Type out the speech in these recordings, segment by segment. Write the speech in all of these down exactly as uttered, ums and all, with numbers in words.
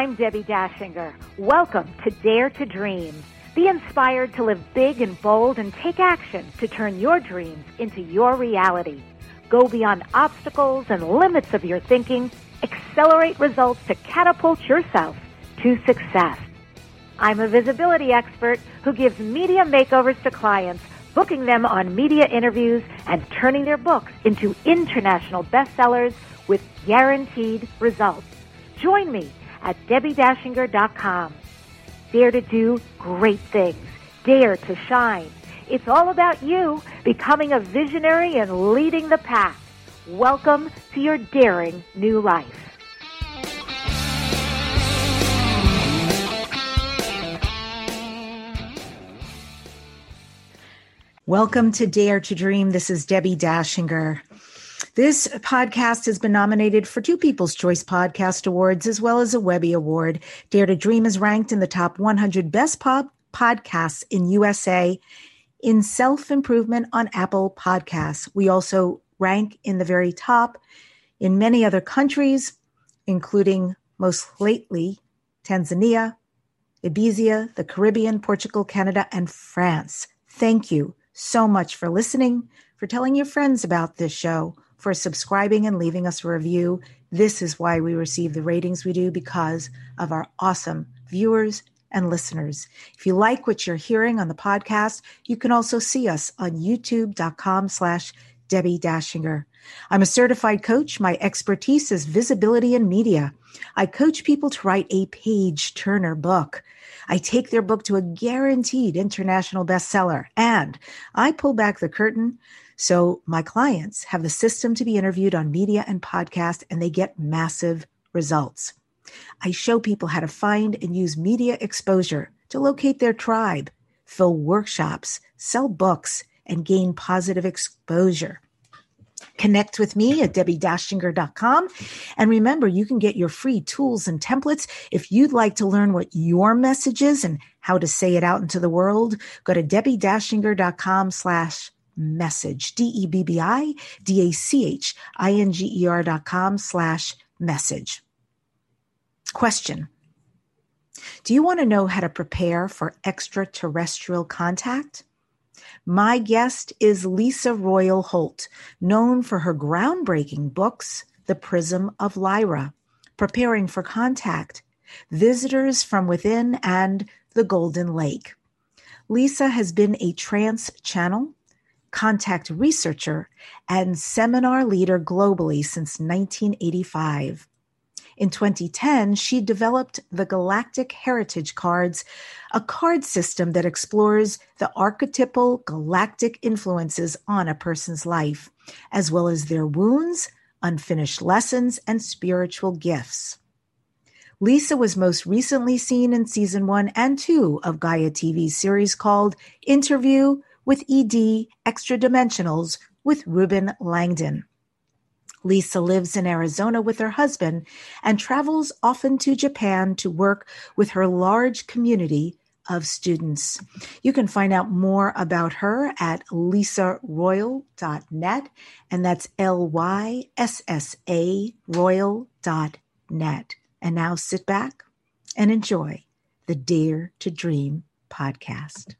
I'm Debbie Dashinger. Welcome to Dare to Dream. Be inspired to live big and bold and take action to turn your dreams into your reality. Go beyond obstacles and limits of your thinking. Accelerate results to catapult yourself to success. I'm a visibility expert who gives media makeovers to clients, booking them on media interviews and turning their books into international bestsellers with guaranteed results. Join me at debbie dashinger dot com. Dare to do great things. Dare to shine. It's all about you becoming a visionary and leading the pack. Welcome to your daring new life. Welcome to Dare to Dream. This is Debbie Dashinger. This podcast has been nominated for two People's Choice Podcast Awards as well as a Webby Award. Dare to Dream is ranked in the top one hundred best pop podcasts in U S A in self-improvement on Apple Podcasts. We also rank in the very top in many other countries, including most lately Tanzania, Ibiza, the Caribbean, Portugal, Canada, and France. Thank you so much for listening, for telling your friends about this show, for subscribing and leaving us a review. This is why we receive the ratings we do, because of our awesome viewers and listeners. If you like what you're hearing on the podcast, you can also see us on youtube.com slash Debbie Dashinger. I'm a certified coach. My expertise is visibility and media. I coach people to write a page-turner book. I take their book to a guaranteed international bestseller, and I pull back the curtain so my clients have the system to be interviewed on media and podcast, and they get massive results. I show people how to find and use media exposure to locate their tribe, fill workshops, sell books, and gain positive exposure. Connect with me at debbie dashinger dot com. And remember, you can get your free tools and templates. If you'd like to learn what your message is and how to say it out into the world, go to debbie dashinger dot com slash message, D E B B I D A C H I N G E R dot com slash message. Question. Do you want to know how to prepare for extraterrestrial contact? My guest is Lisa Royal Holt, known for her groundbreaking books, The Prism of Lyra, Preparing for Contact, Visitors from Within, and The Golden Lake. Lisa has been a trance channel, contact researcher, and seminar leader globally since nineteen eighty-five. In twenty ten, she developed the Galactic Heritage Cards, a card system that explores the archetypal galactic influences on a person's life, as well as their wounds, unfinished lessons, and spiritual gifts. Lisa was most recently seen in season one and two of Gaia T V's series called Interview with E D Extra Dimensionals with Ruben Langdon. Lisa lives in Arizona with her husband and travels often to Japan to work with her large community of students. You can find out more about her at lisa royal dot net, and that's L Y S S A royal dot net. And now sit back and enjoy the Dare to Dream podcast.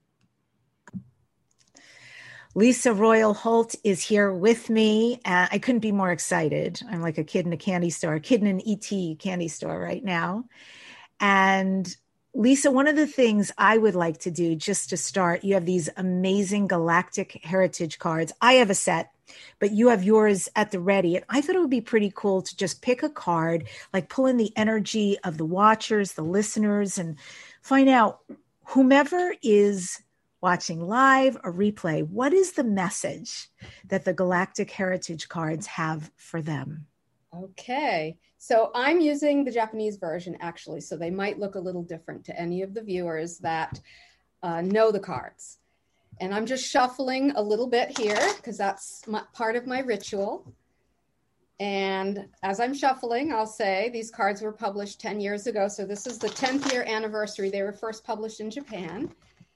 Lisa Royal Holt is here with me. Uh, I couldn't be more excited. I'm like a kid in a candy store, a kid in an E T candy store right now. And Lisa, one of the things I would like to do just to start, you have these amazing Galactic Heritage cards. I have a set, but you have yours at the ready. And I thought it would be pretty cool to just pick a card, like pull in the energy of the watchers, the listeners, and find out whomever is watching live or replay, what is the message that the Galactic Heritage Cards have for them? Okay, so I'm using the Japanese version actually, so they might look a little different to any of the viewers that uh, know the cards. And I'm just shuffling a little bit here because that's my, part of my ritual. And as I'm shuffling, I'll say these cards were published ten years ago. So this is the tenth year anniversary. They were first published in Japan.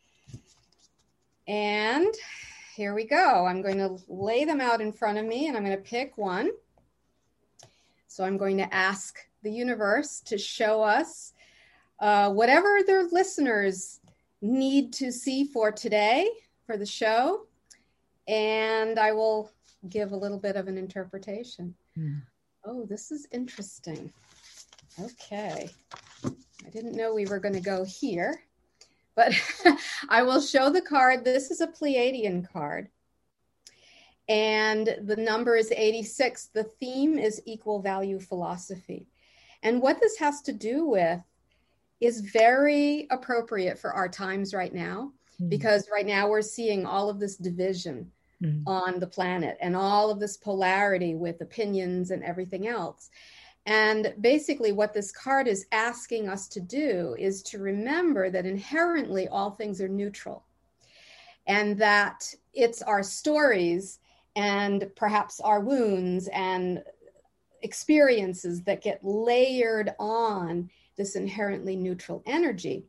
And here we go. I'm going to lay them out in front of me and I'm going to pick one. So I'm going to ask the universe to show us uh, whatever their listeners need to see for today, for the show. And I will give a little bit of an interpretation. Mm. Oh, this is interesting. Okay. I didn't know we were going to go here, but I will show the card. This is a Pleiadian card. And the number is eighty-six. The theme is equal value philosophy. And what this has to do with is very appropriate for our times right now, mm-hmm. because right now we're seeing all of this division mm-hmm. on the planet and all of this polarity with opinions and everything else. And basically what this card is asking us to do is to remember that inherently all things are neutral, and that it's our stories and perhaps our wounds and experiences that get layered on this inherently neutral energy.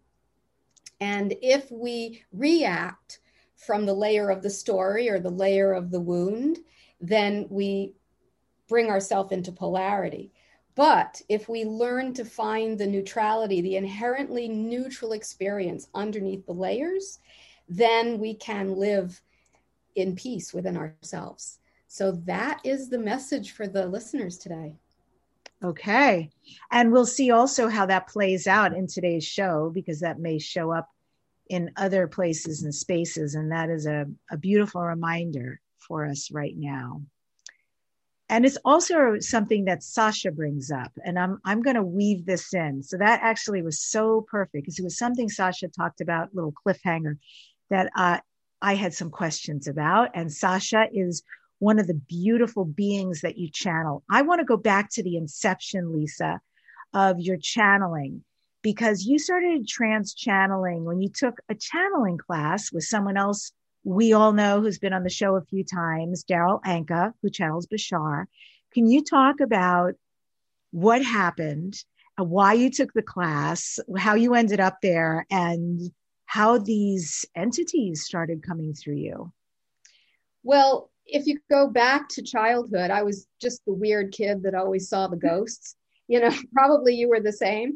And if we react from the layer of the story or the layer of the wound, then we bring ourselves into polarity. But if we learn to find the neutrality, the inherently neutral experience underneath the layers, then we can live in peace within ourselves. So that is the message for the listeners today. Okay. And we'll see also how that plays out in today's show, because that may show up in other places and spaces. And that is a, a beautiful reminder for us right now. And it's also something that Sasha brings up, and I'm I'm going to weave this in. So that actually was so perfect, because it was something Sasha talked about, little cliffhanger, that uh, I had some questions about. And Sasha is one of the beautiful beings that you channel. I want to go back to the inception, Lisa, of your channeling, because you started trance channeling when you took a channeling class with someone else we all know who's been on the show a few times, Darryl Anka, who channels Bashar. Can you talk about what happened, why you took the class, how you ended up there, and how these entities started coming through you? Well, if you go back to childhood, I was just the weird kid that always saw the ghosts. You know, probably you were the same.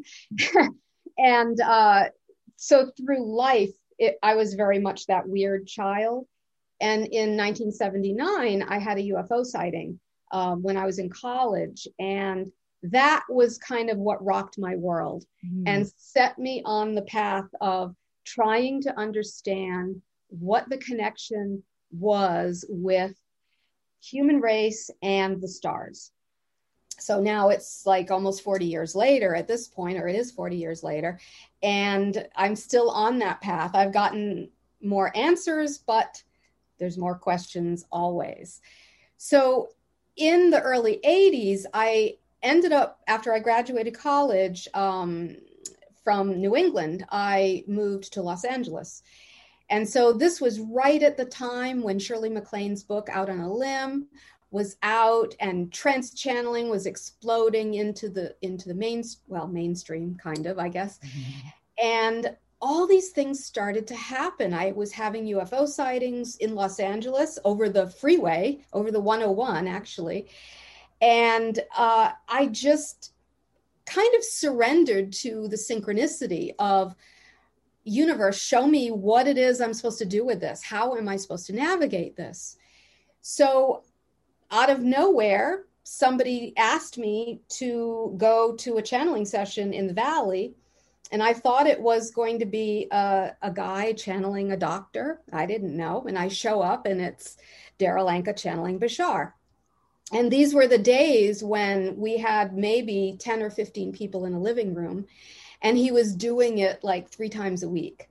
and uh, so through life, It, I was very much that weird child. And in nineteen seventy-nine, I had a U F O sighting um, when I was in college. And that was kind of what rocked my world mm. and set me on the path of trying to understand what the connection was with human race and the stars. So now it's like almost forty years later at this point, or it is forty years later, and I'm still on that path. I've gotten more answers, but there's more questions always. So in the early eighties, I ended up, after I graduated college um, from New England, I moved to Los Angeles. And so this was right at the time when Shirley MacLaine's book, Out on a Limb, was out, and trance channeling was exploding into the into the main well mainstream kind of, I guess. Mm-hmm. And all these things started to happen. I was having U F O sightings in Los Angeles over the freeway, over the one oh one actually, and uh, I just kind of surrendered to the synchronicity of, universe, show me what it is I'm supposed to do with this. How am I supposed to navigate this? So out of nowhere, somebody asked me to go to a channeling session in the Valley. And I thought it was going to be a, a guy channeling a doctor. I didn't know. And I show up and it's Darryl Anka channeling Bashar. And these were the days when we had maybe ten or fifteen people in a living room. And he was doing it like three times a week.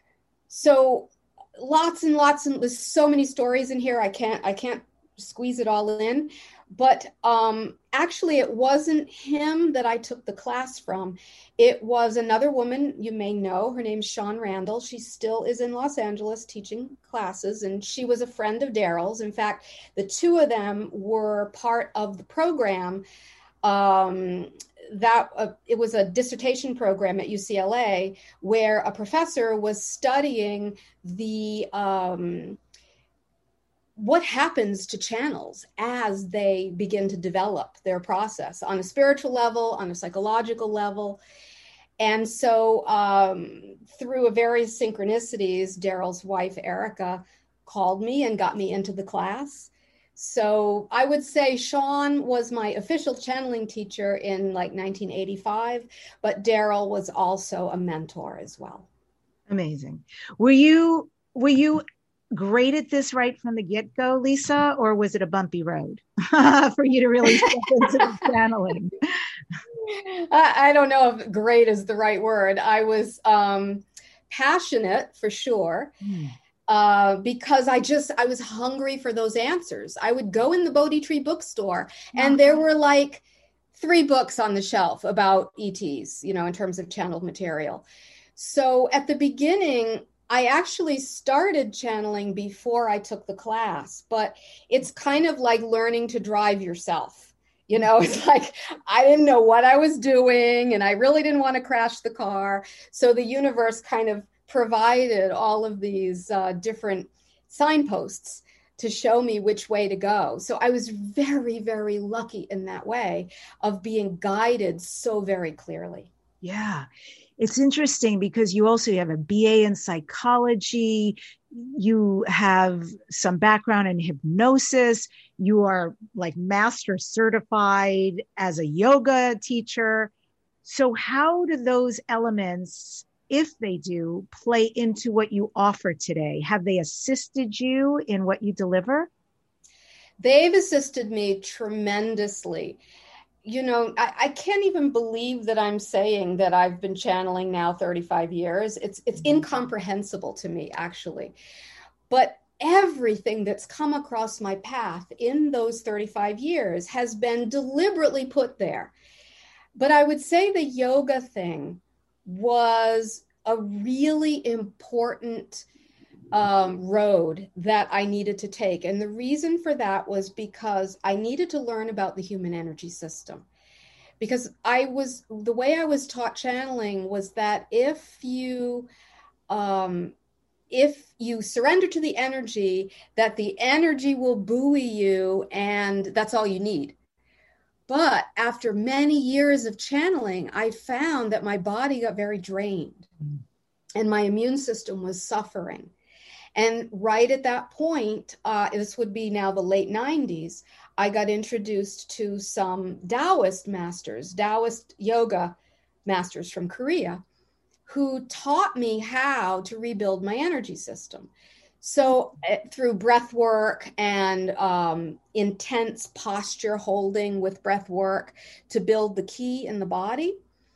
So lots and lots, and there's so many stories in here. I can't, I can't squeeze it all in. But um, actually, it wasn't him that I took the class from. It was another woman you may know. Her name's Shawn Randall. She still is in Los Angeles teaching classes, and she was a friend of Darryl's. In fact, the two of them were part of the program. Um, that uh, it was a dissertation program at U C L A where a professor was studying the um, what happens to channels as they begin to develop their process on a spiritual level, on a psychological level. And so um, through a various synchronicities, Daryl's wife, Erica, called me and got me into the class. So I would say Sean was my official channeling teacher in like nineteen eighty-five, but Daryl was also a mentor as well. Amazing. Were you, were you great at this right from the get-go, Lisa, or was it a bumpy road for you to really step into the channeling? I, I don't know if great is the right word. I was um, passionate for sure. Mm. Uh, because I just, I was hungry for those answers. I would go in the Bodhi Tree bookstore and there were like three books on the shelf about E Ts, you know, in terms of channeled material. So at the beginning, I actually started channeling before I took the class, but it's kind of like learning to drive yourself. You know, it's like, I didn't know what I was doing and I really didn't want to crash the car. So the universe kind of provided all of these uh, different signposts to show me which way to go. So I was very, very lucky in that way of being guided so very clearly. Yeah. It's interesting because you also have a B A in psychology. You have some background in hypnosis. You are like master certified as a yoga teacher. So how do those elements, if they do, play into what you offer today? Have they assisted you in what you deliver? They've assisted me tremendously. You know, I, I can't even believe that I'm saying that I've been channeling now thirty-five years. It's it's incomprehensible to me, actually. But everything that's come across my path in those thirty-five years has been deliberately put there. But I would say the yoga thing was a really important um, road that I needed to take. And the reason for that was because I needed to learn about the human energy system. Because I was, the way I was taught channeling was that if you, um, if you surrender to the energy, that the energy will buoy you and that's all you need. But after many years of channeling, I found that my body got very drained and my immune system was suffering. And right at that point, uh, this would be now the late nineties, I got introduced to some Taoist masters, Taoist yoga masters from Korea, who taught me how to rebuild my energy system. So uh, through breath work and um, intense posture holding with breath work to build the ki in the body.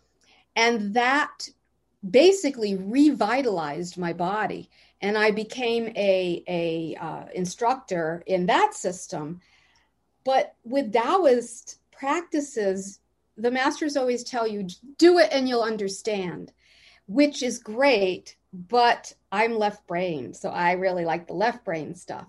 And that basically revitalized my body. And I became a, a uh, instructor in that system. But with Taoist practices, the masters always tell you, do it and you'll understand, which is great. But I'm left brain, so I really like the left brain stuff.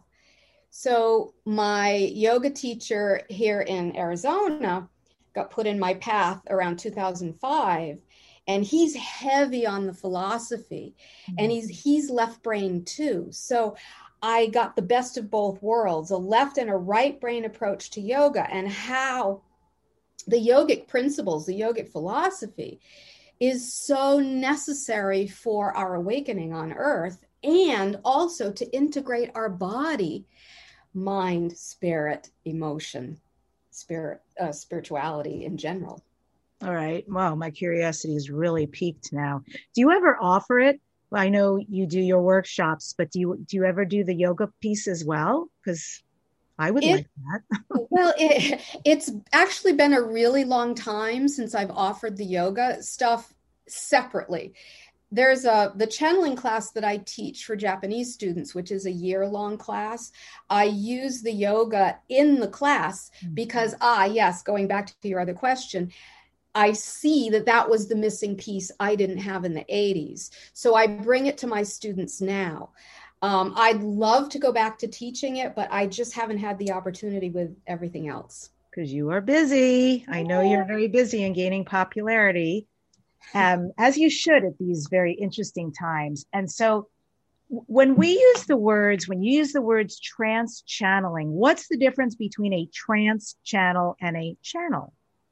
So my yoga teacher here in Arizona got put in my path around two thousand five, and he's heavy on the philosophy, mm-hmm. and he's he's left brain too. So I got the best of both worlds, a left and a right brain approach to yoga, and how the yogic principles, the yogic philosophy, is so necessary for our awakening on earth, and also to integrate our body, mind, spirit, emotion, spirit, uh, spirituality in general. All right. Wow. My curiosity is really piqued now. Do you ever offer it? Well, I know you do your workshops, but do you, do you ever do the yoga piece as well? Because I would it, like that. Well, it, it's actually been a really long time since I've offered the yoga stuff separately. There's a the channeling class that I teach for Japanese students, which is a year-long class. I use the yoga in the class because, ah, yes, going back to your other question, I see that that was the missing piece I didn't have in the eighties. So I bring it to my students now. Um, I'd love to go back to teaching it, but I just haven't had the opportunity with everything else. Because you are busy. I know you're very busy and gaining popularity, um, as you should at these very interesting times. And so When we use the words, when you use the words trance channeling, what's the difference between a trance channel and a channel?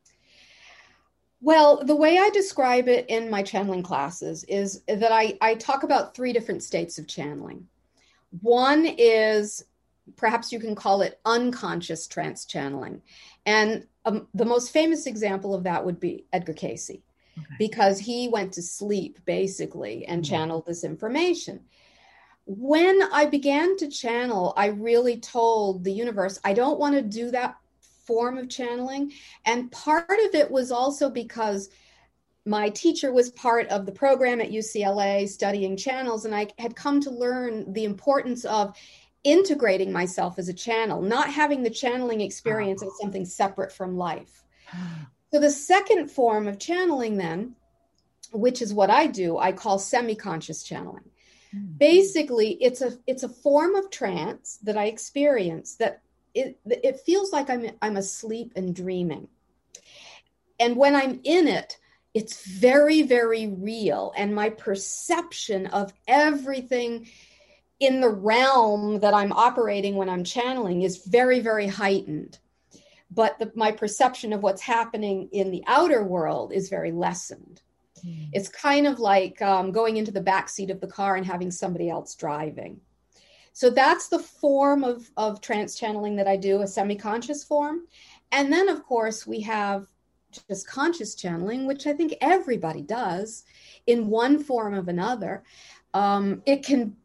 Well, the way I describe it in my channeling classes is that I, I talk about three different states of channeling. One is, perhaps you can call it unconscious trance channeling. And um, the most famous example of that would be Edgar Cayce, okay, because he went to sleep basically and mm-hmm. channeled this information. When I began to channel, I really told the universe, I don't want to do that form of channeling. And part of it was also because my teacher was part of the program at U C L A studying channels, and I had come to learn the importance of integrating myself as a channel, not having the channeling experience as something separate from life. So the second form of channeling then, which is what I do, I call semi-conscious channeling. Mm-hmm. Basically, it's a it's a form of trance that I experience that it it feels like I'm I'm asleep and dreaming. And when I'm in it, it's very, very real. And my perception of everything in the realm that I'm operating when I'm channeling is very, very heightened. But the, my perception of what's happening in the outer world is very lessened. Mm. It's kind of like um, going into the backseat of the car and having somebody else driving. So that's the form of, of trance channeling that I do, a semi-conscious form. And then, of course, we have just conscious channeling, which I think everybody does in one form or another. Um, it can...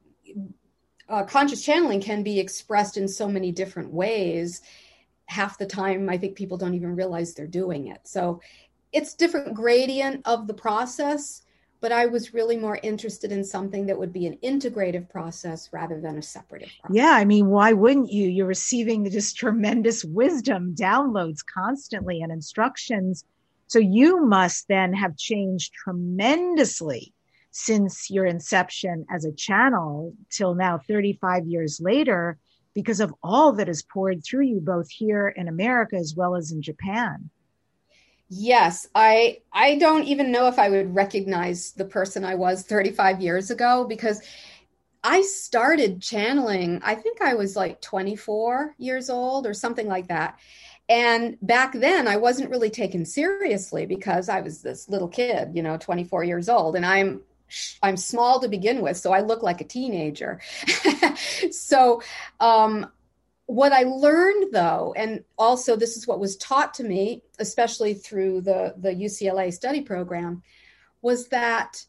Uh, conscious channeling can be expressed in so many different ways. Half the time, I think people don't even realize they're doing it. So it's different gradient of the process, but I was really more interested in something that would be an integrative process rather than a separative process. Yeah, I mean, why wouldn't you? You're receiving just tremendous wisdom, downloads constantly, and instructions. So you must then have changed tremendously since your inception as a channel till now, thirty-five years later, because of all that is poured through you, both here in America as well as in Japan. Yes, I I don't even know if I would recognize the person I was thirty-five years ago, because I started channeling, I think I was like twenty-four years old or something like that. And back then I wasn't really taken seriously because I was this little kid, you know, twenty-four years old, and I'm I'm small to begin with, so I look like a teenager. so um, what I learned, though, and also this is what was taught to me, especially through the, the U C L A study program, was that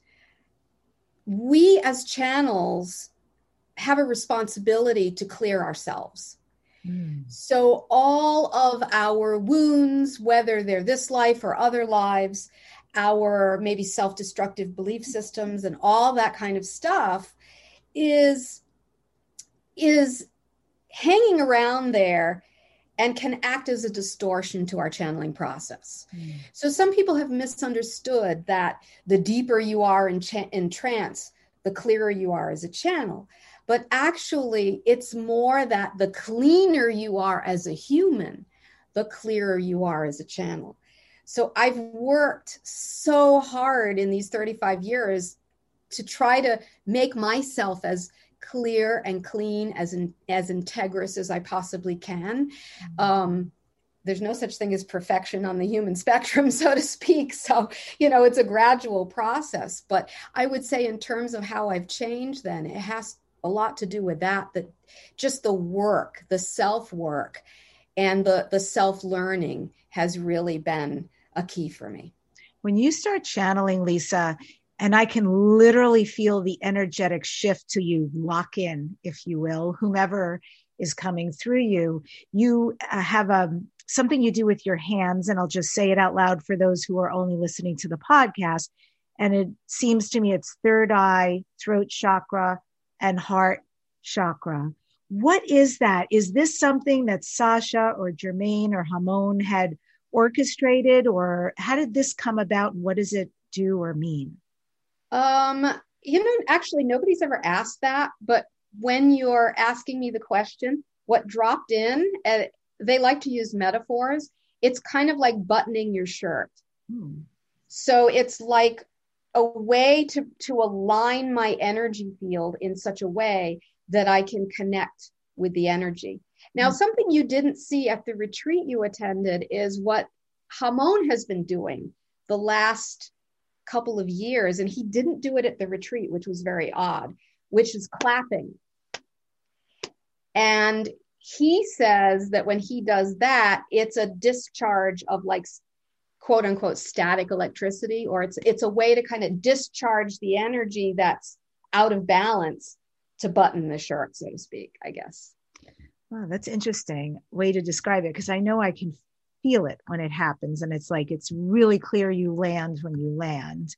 we as channels have a responsibility to clear ourselves. Mm. So all of our wounds, whether they're this life or other lives, our maybe self-destructive belief systems and all that kind of stuff is, is hanging around there and can act as a distortion to our channeling process. Mm. So some people have misunderstood that the deeper you are in, cha- in trance, the clearer you are as a channel. But actually, it's more that the cleaner you are as a human, the clearer you are as a channel. So I've worked so hard in these thirty-five years to try to make myself as clear and clean, as in, as integrous as I possibly can. Um, there's no such thing as perfection on the human spectrum, so to speak. So, you know, it's a gradual process. But I would say in terms of how I've changed, then it has a lot to do with that, that just the work, the self-work and the, the self-learning has really been a key for me. When you start channeling, Lisa, and I can literally feel the energetic shift to you lock in, if you will, whomever is coming through you, you have a, something you do with your hands, and I'll just say it out loud for those who are only listening to the podcast. And it seems to me it's third eye, throat chakra, and heart chakra. What is that? Is this something that Sasha or Jermaine or Hamon had orchestrated, or how did this come about? And what does it do or mean? Um, you know, actually, nobody's ever asked that. But when you're asking me the question, what dropped in, uh, they like to use metaphors. It's kind of like buttoning your shirt. Hmm. So it's like a way to, to align my energy field in such a way that I can connect with the energy. Now, mm-hmm. something you didn't see at the retreat you attended is what Hamon has been doing the last couple of years, and he didn't do it at the retreat, which was very odd, which is clapping. And he says that when he does that, it's a discharge of like quote unquote static electricity, or it's it's a way to kind of discharge the energy that's out of balance to button the shirt, so to speak, I guess. Wow, that's interesting way to describe it, because I know I can feel it when it happens, and it's like it's really clear you land when you land.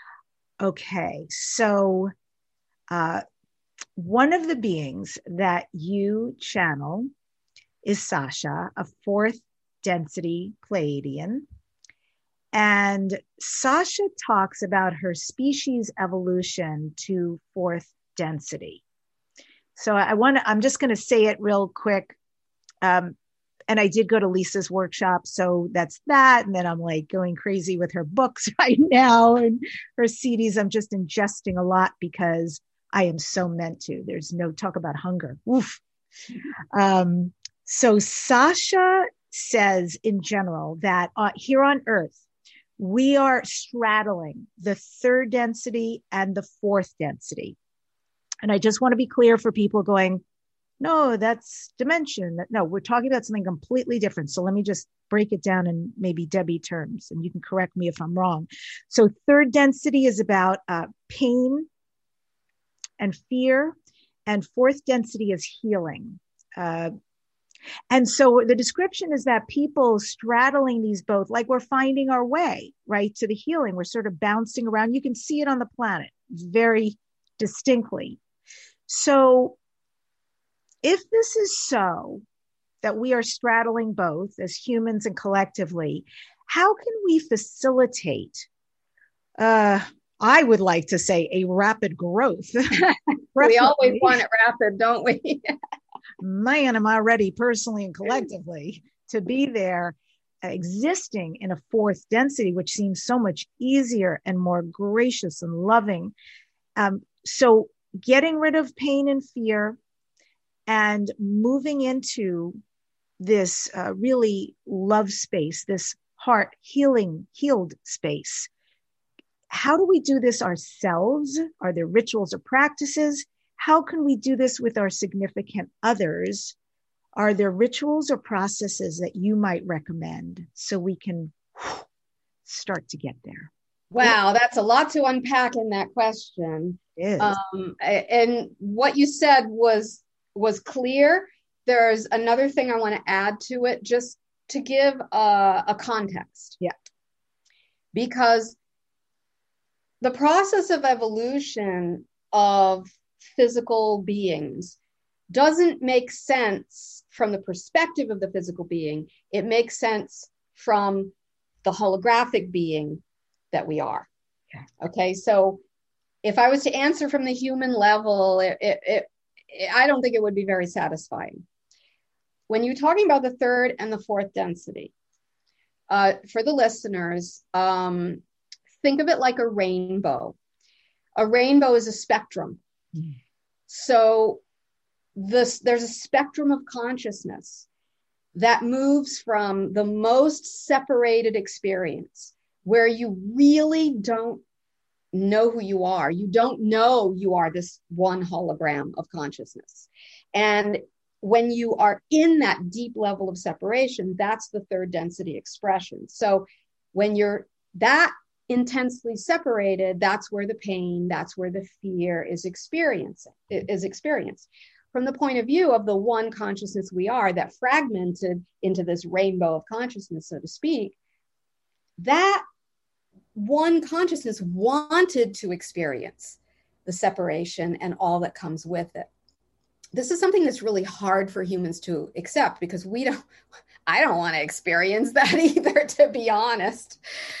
Okay, so uh, one of the beings that you channel is Sasha, a fourth density Pleiadian. And Sasha talks about her species evolution to fourth density. So I want to, I'm just going to say it real quick. Um, and I did go to Lisa's workshop. So that's that. And then I'm like going crazy with her books right now and her C Ds. I'm just ingesting a lot because I am so meant to. There's no talk about hunger. Oof. Um, so Sasha says in general that uh, here on Earth, we are straddling the third density and the fourth density. And I just want to be clear for people going, no, that's dimension. No, we're talking about something completely different. So let me just break it down in maybe Debbie terms, and you can correct me if I'm wrong. So third density is about uh, pain and fear, and fourth density is healing. Uh, And so the description is that people straddling these both, like we're finding our way, right, to the healing. We're sort of bouncing around. You can see it on the planet very distinctly. So if this is so, that we are straddling both as humans and collectively, how can we facilitate, uh, I would like to say, a rapid growth? We always want it rapid, don't we? Man, am I ready personally and collectively to be there, uh, existing in a fourth density, which seems so much easier and more gracious and loving. Um, so getting rid of pain and fear and moving into this uh, really love space, this heart healing, healed space. How do we do this ourselves? Are there rituals or practices? How can we do this with our significant others? Are there rituals or processes that you might recommend so we can start to get there? Wow, that's a lot to unpack in that question. It is. Um, and what you said was was clear. There's another thing I want to add to it, just to give a, a context. Yeah. Because the process of evolution of physical beings doesn't make sense from the perspective of the physical being. It makes sense from the holographic being that we are. Okay. Okay. So if I was to answer from the human level, it, it, it, I don't think it would be very satisfying. When you're talking about the third and the fourth density, uh, for the listeners, um, think of it like a rainbow. A rainbow is a spectrum. Mm. So this, there's a spectrum of consciousness that moves from the most separated experience, where you really don't know who you are. You don't know you are this one hologram of consciousness. And when you are in that deep level of separation, that's the third density expression. So when you're that intensely separated, that's where the pain, that's where the fear is experiencing, is experienced. From the point of view of the one consciousness we are, that fragmented into this rainbow of consciousness, so to speak, that one consciousness wanted to experience the separation and all that comes with it. This is something that's really hard for humans to accept, because we don't, I don't want to experience that either, to be honest.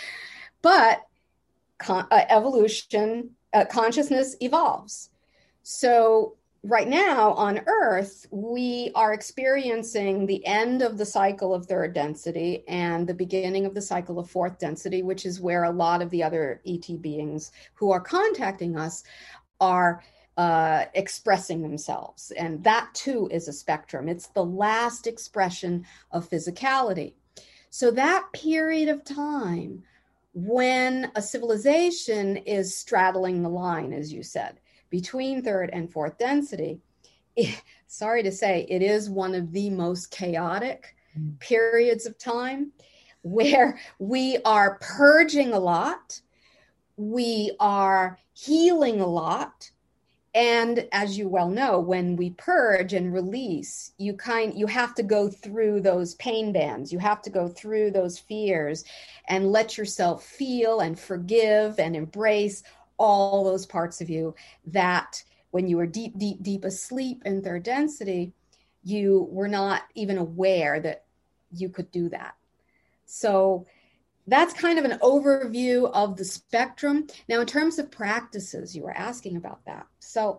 But con- uh, evolution, uh, consciousness evolves. So right now on Earth, we are experiencing the end of the cycle of third density and the beginning of the cycle of fourth density, which is where a lot of the other E T beings who are contacting us are uh, expressing themselves. And that too is a spectrum. It's the last expression of physicality. So that period of time when a civilization is straddling the line, as you said, between third and fourth density, it, sorry to say, it is one of the most chaotic mm. periods of time where we are purging a lot, we are healing a lot. And as you well know, when we purge and release, you kind you have to go through those pain bands. You have to go through those fears and let yourself feel and forgive and embrace all those parts of you that when you were deep, deep, deep asleep in third density, you were not even aware that you could do that. So that's kind of an overview of the spectrum. Now, in terms of practices, you were asking about that. So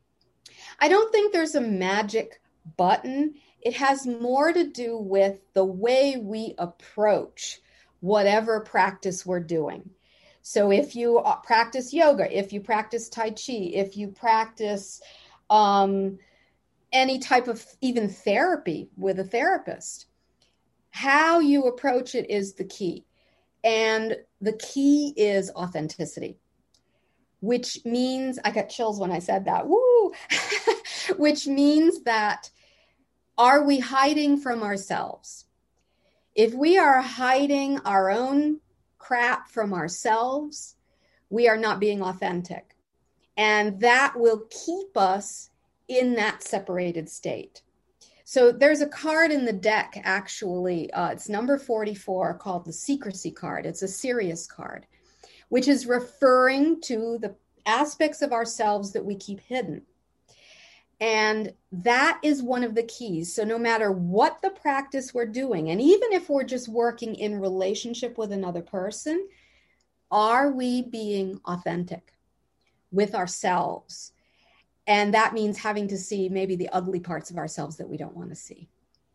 I don't think there's a magic button. It has more to do with the way we approach whatever practice we're doing. So if you practice yoga, if you practice Tai Chi, if you practice um, any type of even therapy with a therapist, how you approach it is the key. And the key is authenticity, which means, I got chills when I said that, woo, which means that are we hiding from ourselves? If we are hiding our own crap from ourselves, we are not being authentic. And that will keep us in that separated state. So there's a card in the deck, actually, uh, it's number forty-four, called the Secrecy card. It's a Sirius card, which is referring to the aspects of ourselves that we keep hidden. And that is one of the keys. So no matter what the practice we're doing, and even if we're just working in relationship with another person, are we being authentic with ourselves? And that means having to see maybe the ugly parts of ourselves that we don't want to see.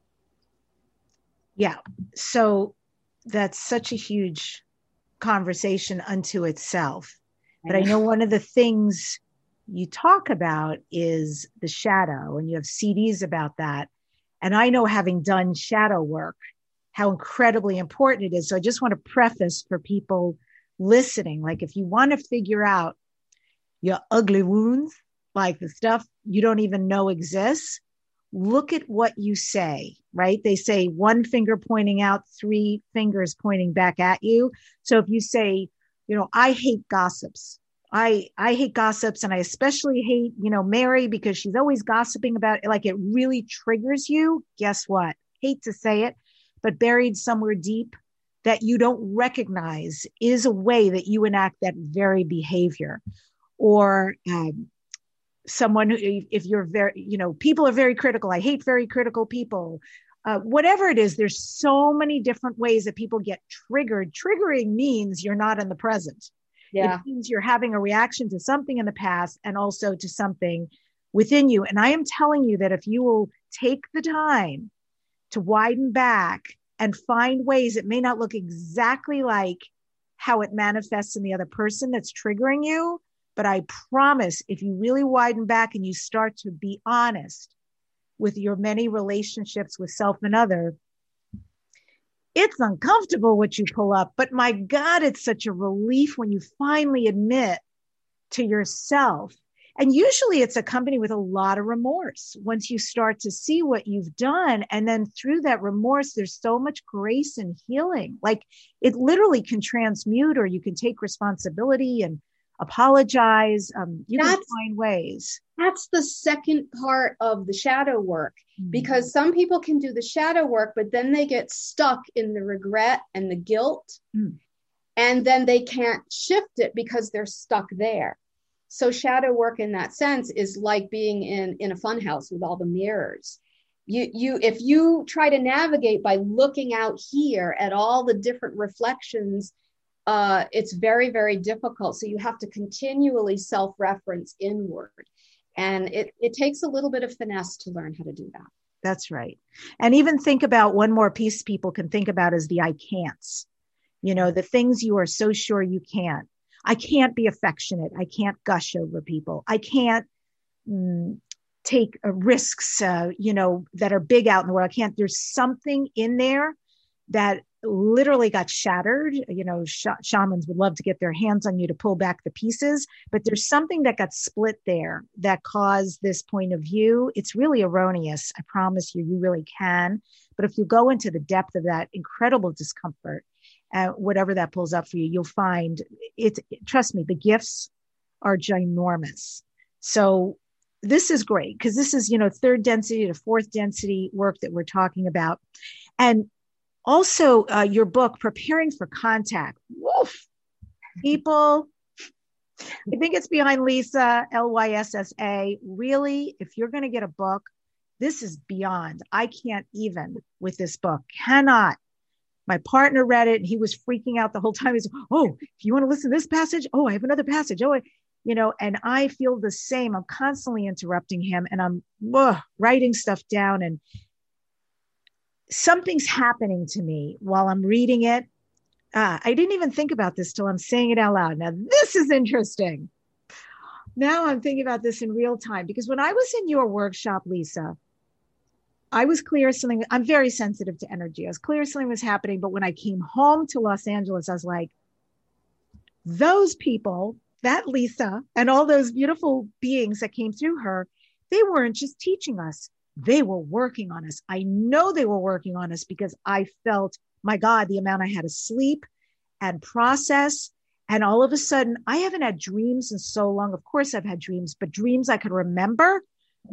Yeah. So that's such a huge conversation unto itself. But I know one of the things you talk about is the shadow, and you have C Ds about that. And I know, having done shadow work, how incredibly important it is. So I just want to preface for people listening, like, if you want to figure out your ugly wounds, like the stuff you don't even know exists, look at what you say, right? They say one finger pointing out, three fingers pointing back at you. So if you say, you know, I hate gossips. I, I hate gossips, and I especially hate, you know, Mary because she's always gossiping about it. Like, it really triggers you. Guess what? Hate to say it, but buried somewhere deep that you don't recognize is a way that you enact that very behavior. Or um, someone who, if you're very, you know, people are very critical. I hate very critical people. Uh, whatever it is, there's so many different ways that people get triggered. Triggering means you're not in the present. Yeah. It means you're having a reaction to something in the past and also to something within you. And I am telling you that if you will take the time to widen back and find ways, it may not look exactly like how it manifests in the other person that's triggering you, but I promise if you really widen back and you start to be honest with your many relationships with self and other, it's uncomfortable what you pull up, but my God, it's such a relief when you finally admit to yourself. And usually it's accompanied with a lot of remorse once you start to see what you've done. And then through that remorse, there's so much grace and healing. Like, it literally can transmute, or you can take responsibility and apologize. Um, you that's, can find ways. That's the second part of the shadow work, mm-hmm. because some people can do the shadow work, but then they get stuck in the regret and the guilt, mm. and then they can't shift it because they're stuck there. So shadow work in that sense is like being in, in a funhouse with all the mirrors. You, you, if you try to navigate by looking out here at all the different reflections, uh, it's very, very difficult. So you have to continually self-reference inward. And it, it takes a little bit of finesse to learn how to do that. That's right. And even think about one more piece people can think about is the I can'ts. You know, the things you are so sure you can't. I can't be affectionate. I can't gush over people. I can't mm, take uh, risks, uh, you know, that are big out in the world. I can't. There's something in there that literally got shattered. You know, sh- shamans would love to get their hands on you to pull back the pieces, but there's something that got split there that caused this point of view. It's really erroneous. I promise you, you really can. But if you go into the depth of that incredible discomfort, uh, whatever that pulls up for you, you'll find it's, trust me, the gifts are ginormous. So this is great because this is, you know, third density to fourth density work that we're talking about. And also, uh, your book, Preparing for Contact. Woof. People, I think it's behind Lisa, L Y S S A. Really, if you're going to get a book, this is beyond. I can't even with this book. Cannot. My partner read it and he was freaking out the whole time. He's, oh, if you want to listen to this passage, oh, I have another passage. Oh, I, you know, and I feel the same. I'm constantly interrupting him and I'm ugh, writing stuff down, and something's happening to me while I'm reading it. Ah, I didn't even think about this till I'm saying it out loud. Now, this is interesting. Now I'm thinking about this in real time, because when I was in your workshop, Lisa, I was clear something. I'm very sensitive to energy. I was clear something was happening. But when I came home to Los Angeles, I was like, those people, that Lisa and all those beautiful beings that came through her, they weren't just teaching us. They were working on us. I know they were working on us because I felt, my God, the amount I had to sleep and process. And all of a sudden, I haven't had dreams in so long. Of course, I've had dreams, but dreams I could remember.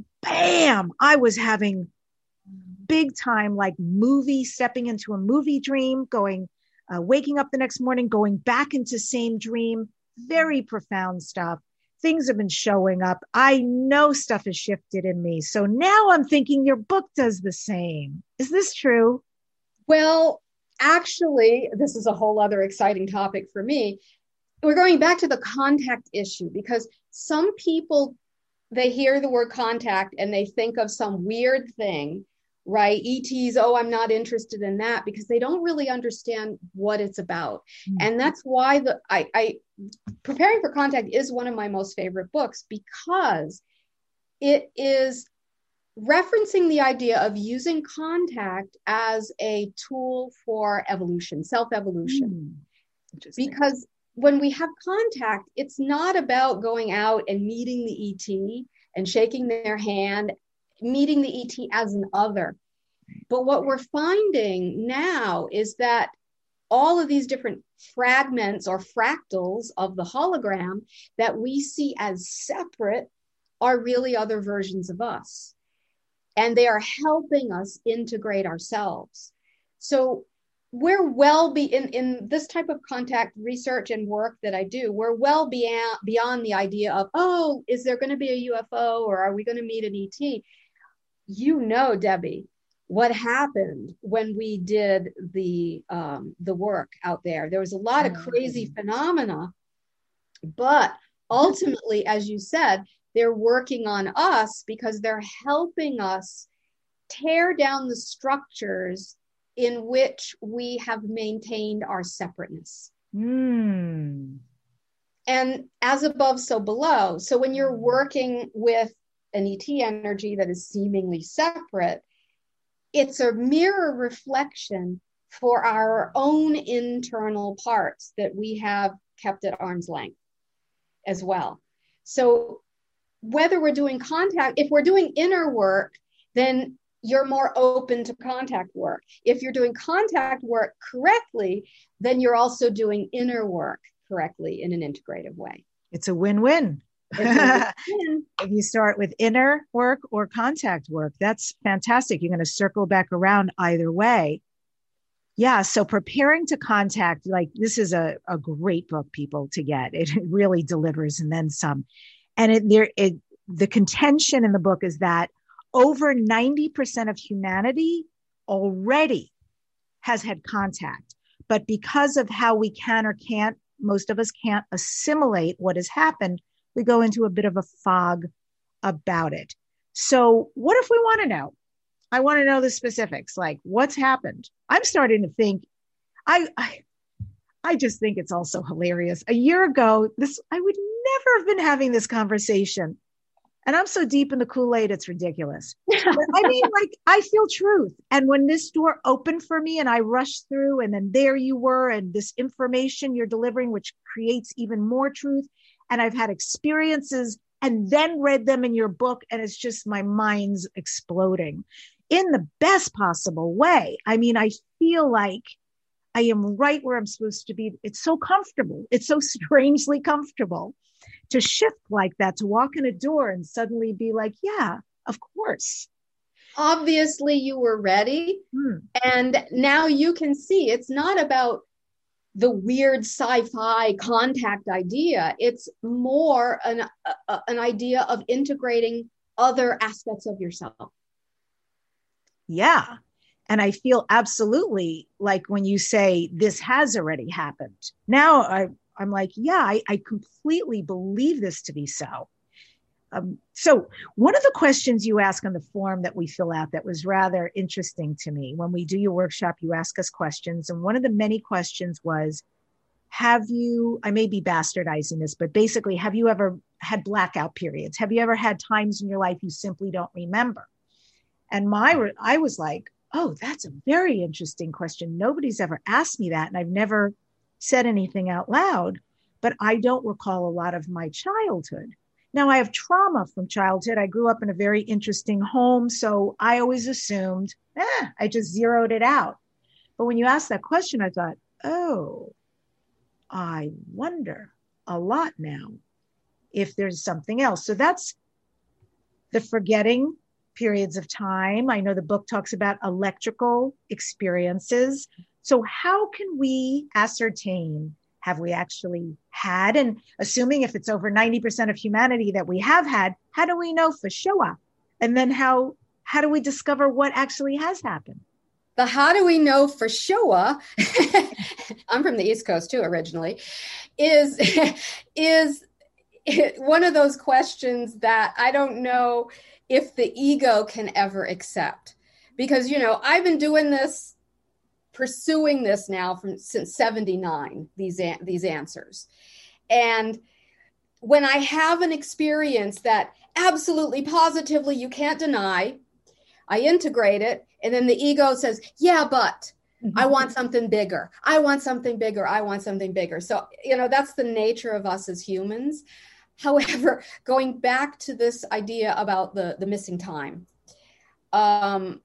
Bam! I was having big time, like movie, stepping into a movie dream, going, uh, waking up the next morning, going back into same dream. Very profound stuff. Things have been showing up. I know stuff has shifted in me. So now I'm thinking your book does the same. Is this true? Well, actually, this is a whole other exciting topic for me. We're going back to the contact issue, because some people, they hear the word contact and they think of some weird thing, right? E Ts, oh, I'm not interested in that, because they don't really understand what it's about. Mm-hmm. And that's why the I, I Preparing for Contact is one of my most favorite books, because it is referencing the idea of using contact as a tool for evolution, self-evolution. Mm, because when we have contact, it's not about going out and meeting the E T and shaking their hand, meeting the E T as an other. But what we're finding now is that all of these different fragments or fractals of the hologram that we see as separate are really other versions of us. And they are helping us integrate ourselves. So we're well be in, in this type of contact research and work that I do, we're well beyond, beyond the idea of, oh, is there going to be a U F O or are we going to meet an E T? You know, Debbie, what happened when we did the um, the work out there. There was a lot of crazy phenomena, but ultimately, as you said, they're working on us because they're helping us tear down the structures in which we have maintained our separateness. Mm. And as above, so below. So when you're working with an E T energy that is seemingly separate, it's a mirror reflection for our own internal parts that we have kept at arm's length as well. So whether we're doing contact, if we're doing inner work, then you're more open to contact work. If you're doing contact work correctly, then you're also doing inner work correctly in an integrative way. It's a win-win. If you start with inner work or contact work, that's fantastic. You're going to circle back around either way. Yeah. So Preparing to Contact, like this is a, a great book, people, to get. It really delivers and then some. And it, there, it, the contention in the book is that over ninety percent of humanity already has had contact. But because of how we can or can't, most of us can't assimilate what has happened, we go into a bit of a fog about it. So what if we want to know? I want to know the specifics, like what's happened. I'm starting to think, I, I, I just think it's also hilarious. A year ago, this I would never have been having this conversation. And I'm so deep in the Kool-Aid, it's ridiculous. I mean, like, I feel truth. And when this door opened for me and I rushed through, and then there you were, and this information you're delivering, which creates even more truth. And I've had experiences and then read them in your book, and it's just my mind's exploding in the best possible way. I mean, I feel like I am right where I'm supposed to be. It's so comfortable. It's so strangely comfortable to shift like that, to walk in a door and suddenly be like, yeah, of course. Obviously you were ready. Hmm. And now you can see it's not about the weird sci-fi contact idea. It's more an, uh, an idea of integrating other aspects of yourself. Yeah. And I feel absolutely like when you say this has already happened. Now I, I'm like, yeah, I, I completely believe this to be so. Um, so one of the questions you ask on the form that we fill out that was rather interesting to me, when we do your workshop, you ask us questions. And one of the many questions was, have you, I may be bastardizing this, but basically, have you ever had blackout periods? Have you ever had times in your life you simply don't remember? And my, I was like, oh, that's a very interesting question. Nobody's ever asked me that. And I've never said anything out loud, but I don't recall a lot of my childhood. Now I have trauma from childhood. I grew up in a very interesting home. So I always assumed, eh, I just zeroed it out. But when you asked that question, I thought, oh, I wonder a lot now if there's something else. So that's the forgetting periods of time. I know the book talks about electrical experiences. So how can we ascertain, have we actually had, and assuming if it's over ninety percent of humanity that we have had, how do we know for sure? And then how, how do we discover what actually has happened? The how do we know for sure, I'm from the East Coast too originally, is, is one of those questions that I don't know if the ego can ever accept. Because, you know, I've been doing this, pursuing this now from since seventy-nine, these, these answers. And when I have an experience that absolutely positively you can't deny, I integrate it, and then the ego says, yeah, but I want something bigger. I want something bigger. I want something bigger. So, you know, that's the nature of us as humans. However, going back to this idea about the, the missing time, um,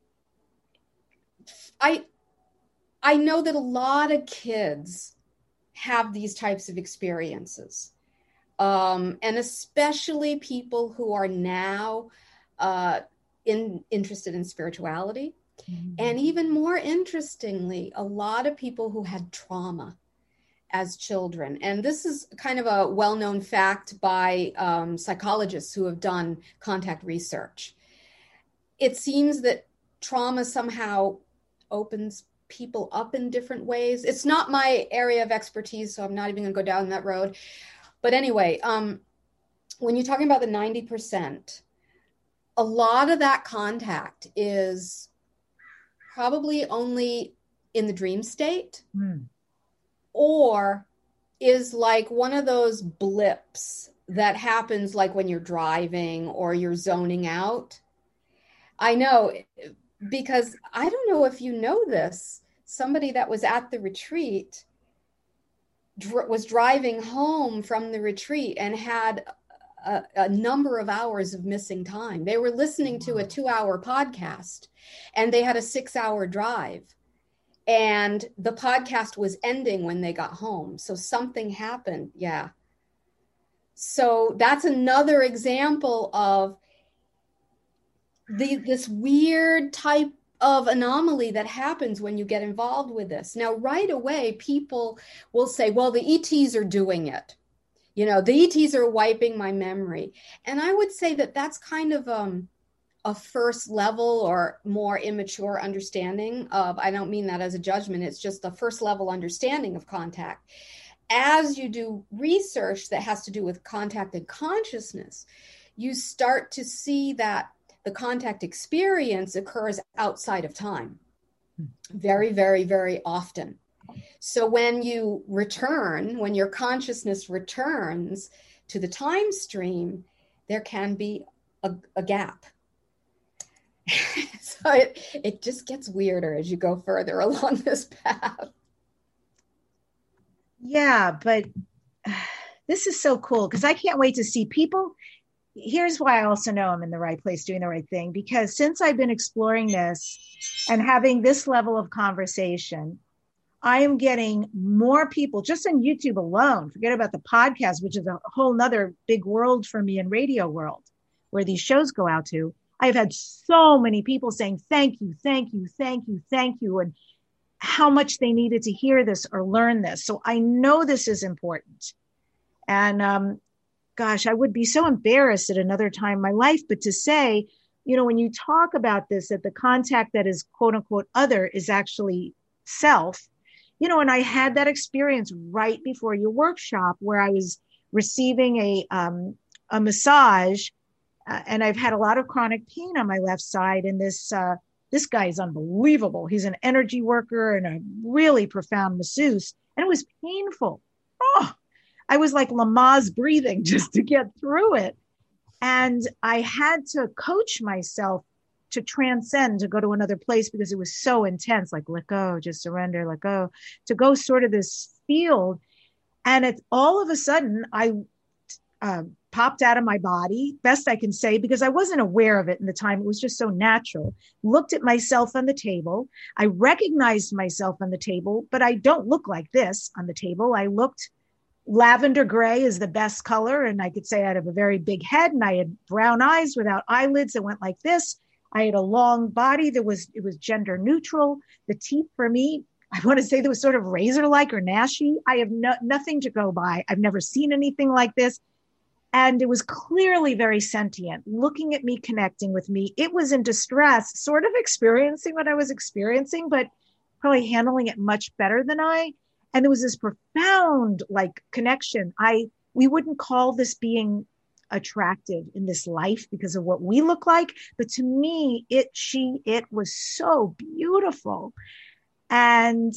I, I know that a lot of kids have these types of experiences, um, and especially people who are now uh, in, interested in spirituality. Mm-hmm. And even more interestingly, a lot of people who had trauma as children. And this is kind of a well-known fact by um, psychologists who have done contact research. It seems that trauma somehow opens people up in different ways. It's not my area of expertise, so I'm not even going to go down that road. But anyway, um, when you're talking about the ninety percent, a lot of that contact is probably only in the dream state, mm. or is like one of those blips that happens like when you're driving or you're zoning out. I know, because I don't know if you know this, somebody that was at the retreat dr- was driving home from the retreat and had a, a number of hours of missing time. They were listening to a two-hour podcast and they had a six-hour drive. And the podcast was ending when they got home. So something happened. Yeah. So that's another example of the, this weird type of anomaly that happens when you get involved with this. Now, right away, people will say, well, the E Ts are doing it. You know, the E Ts are wiping my memory. And I would say that that's kind of um, a first level or more immature understanding of, I don't mean that as a judgment, it's just a first level understanding of contact. As you do research that has to do with contact and consciousness, you start to see that the contact experience occurs outside of time very, very, very often. So when you return, when your consciousness returns to the time stream, there can be a, a gap. So it, it just gets weirder as you go further along this path. Yeah, but this is so cool because I can't wait to see people. Here's why I also know I'm in the right place doing the right thing, because since I've been exploring this and having this level of conversation, I am getting more people just on YouTube alone. Forget about the podcast, which is a whole nother big world for me in radio world where these shows go out to. I've had so many people saying, thank you, thank you, thank you, thank you. And how much they needed to hear this or learn this. So I know this is important. And, um, gosh, I would be so embarrassed at another time in my life, but to say, you know, when you talk about this, that the contact that is quote unquote other is actually self, you know, and I had that experience right before your workshop where I was receiving a, um, a massage uh, and I've had a lot of chronic pain on my left side. And this, uh, this guy is unbelievable. He's an energy worker and a really profound masseuse. And it was painful. Oh, I was like Lamaze breathing just to get through it. And I had to coach myself to transcend, to go to another place because it was so intense, like let go, just surrender, let go, to go sort of this field. And it's all of a sudden I uh, popped out of my body, best I can say, because I wasn't aware of it in the time. It was just so natural. Looked at myself on the table. I recognized myself on the table, but I don't look like this on the table. I looked lavender gray is the best color. And I could say I had a very big head and I had brown eyes without eyelids that went like this. I had a long body that was, it was gender neutral. The teeth for me, I want to say that was sort of razor-like or gnashy. I have no, nothing to go by. I've never seen anything like this. And it was clearly very sentient, looking at me, connecting with me. It was in distress, sort of experiencing what I was experiencing, but probably handling it much better than I. And there was this profound like connection. I, we wouldn't call this being attractive in this life because of what we look like. But to me, it, she, it was so beautiful. And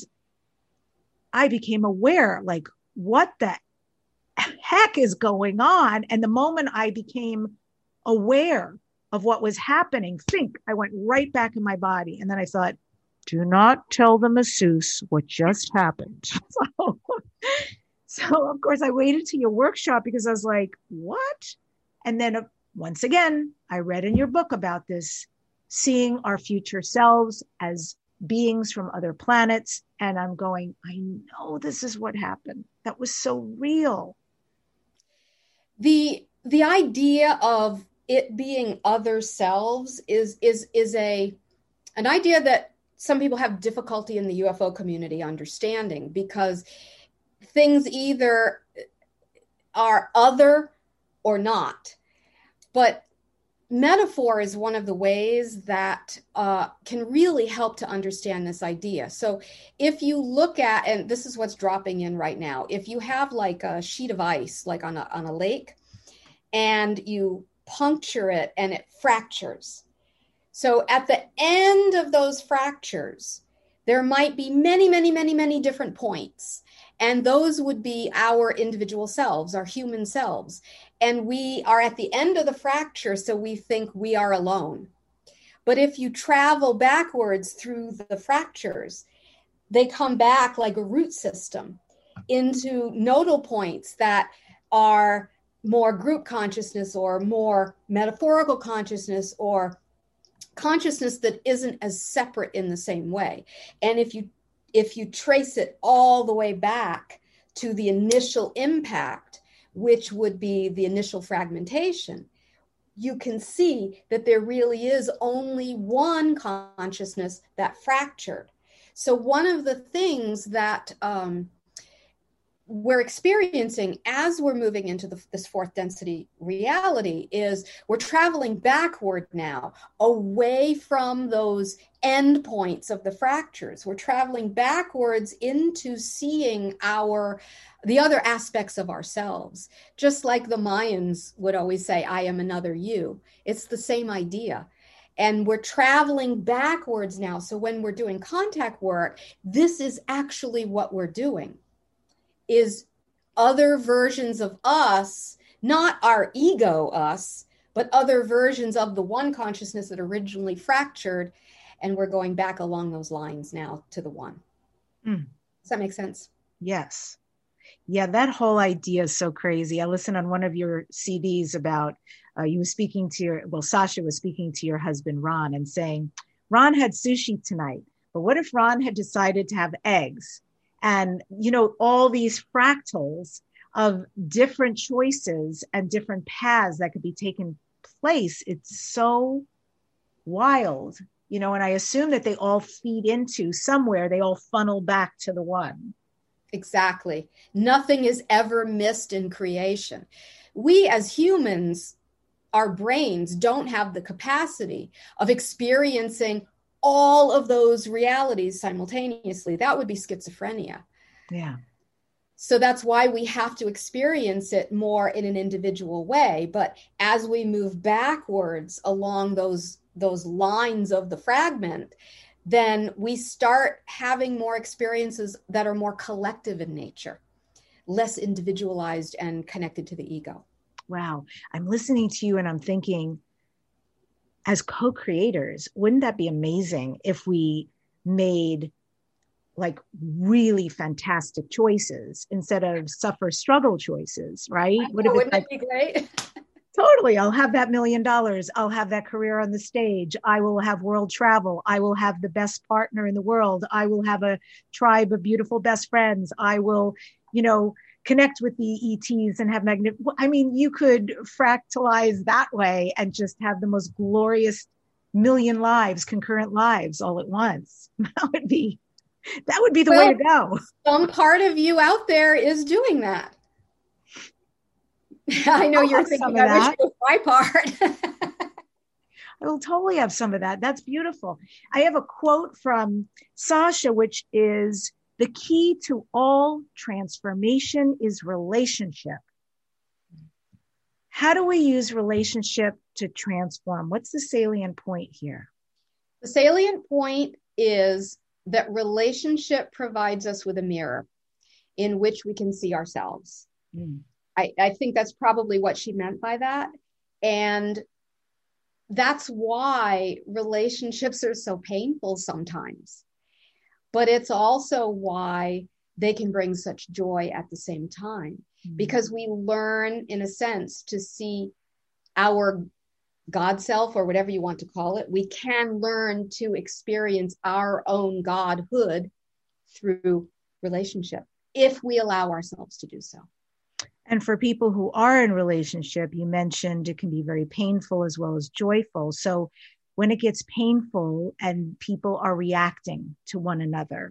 I became aware, like, what the heck is going on? And the moment I became aware of what was happening, think, I went right back in my body. And then I thought, do not tell the masseuse what just happened. So, so of course I waited to your workshop because I was like, what? And then uh, once again, I read in your book about this, seeing our future selves as beings from other planets. And I'm going, I know this is what happened. That was so real. The, the idea of it being other selves is, is, is a, an idea that some people have difficulty in the U F O community understanding, because things either are other or not. But metaphor is one of the ways that uh, can really help to understand this idea. So if you look at, and this is what's dropping in right now, if you have like a sheet of ice, like on a, on a lake, and you puncture it and it fractures. So at the end of those fractures, there might be many, many, many, many different points. And those would be our individual selves, our human selves. And we are at the end of the fracture, so we think we are alone. But if you travel backwards through the fractures, they come back like a root system into nodal points that are more group consciousness or more metaphorical consciousness or consciousness that isn't as separate in the same way. And if you if you trace it all the way back to the initial impact, which would be the initial fragmentation, you can see that there really is only one consciousness that fractured. So one of the things that um, we're experiencing as we're moving into the, this fourth density reality is we're traveling backward now, away from those endpoints of the fractures. We're traveling backwards into seeing our the other aspects of ourselves. Just like the Mayans would always say, I am another you. It's the same idea. And we're traveling backwards now. So when we're doing contact work, this is actually what we're doing. Is other versions of us, not our ego us, but other versions of the one consciousness that originally fractured. And we're going back along those lines now to the one. Mm. Does that make sense? Yes. Yeah, that whole idea is so crazy. I listened on one of your C Ds about, uh, you were speaking to your, well, Sasha was speaking to your husband, Ron, and saying, Ron had sushi tonight, but what if Ron had decided to have eggs? And, you know, all these fractals of different choices and different paths that could be taken place. It's so wild, you know, and I assume that they all feed into somewhere, they all funnel back to the one. Exactly. Nothing is ever missed in creation. We as humans, our brains don't have the capacity of experiencing all of those realities simultaneously. That would be schizophrenia. Yeah. So that's why we have to experience it more in an individual way. But as we move backwards along those, those lines of the fragment, then we start having more experiences that are more collective in nature, less individualized and connected to the ego. Wow. I'm listening to you and I'm thinking, as co-creators, wouldn't that be amazing if we made like really fantastic choices instead of suffer struggle choices, right? I know, what if wouldn't it like, be great? Totally. I'll have that million dollars. I'll have that career on the stage. I will have world travel. I will have the best partner in the world. I will have a tribe of beautiful best friends. I will, you know, connect with the E Ts and have magnet. I mean, you could fractalize that way and just have the most glorious million lives, concurrent lives all at once. That would be, that would be the well, way to go. Some part of you out there is doing that. I know I'll you're thinking, I wish it was my part. I will totally have some of that. That's beautiful. I have a quote from Sasha, which is, the key to all transformation is relationship. How do we use relationship to transform? What's the salient point here? The salient point is that relationship provides us with a mirror in which we can see ourselves. Mm. I, I think that's probably what she meant by that. And that's why relationships are so painful sometimes. But it's also why they can bring such joy at the same time, mm-hmm. because we learn, in a sense, to see our God self, or whatever you want to call it. We can learn to experience our own Godhood through relationship, if we allow ourselves to do so. And for people who are in relationship, you mentioned it can be very painful as well as joyful. So when it gets painful and people are reacting to one another,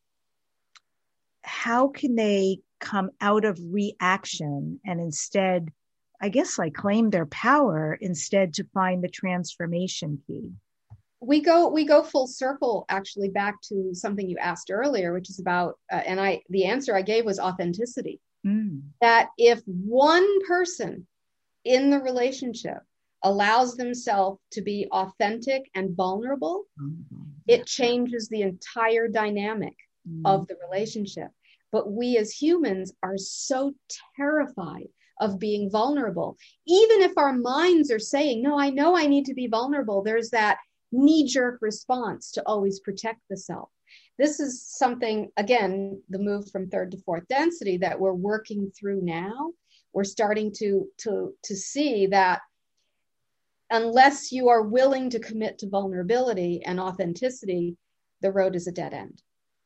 how can they come out of reaction and instead, I guess, like claim their power instead to find the transformation key? We go we go full circle, actually, back to something you asked earlier, which is about, uh, and I the answer I gave was authenticity. Mm. That if one person in the relationship allows themselves to be authentic and vulnerable, mm-hmm. it changes the entire dynamic mm. of the relationship. But we as humans are so terrified of being vulnerable. Even if our minds are saying, no, I know I need to be vulnerable, there's that knee-jerk response to always protect the self. This is something, again, the move from third to fourth density that we're working through now. We're starting to, to, to see that unless you are willing to commit to vulnerability and authenticity, the road is a dead end.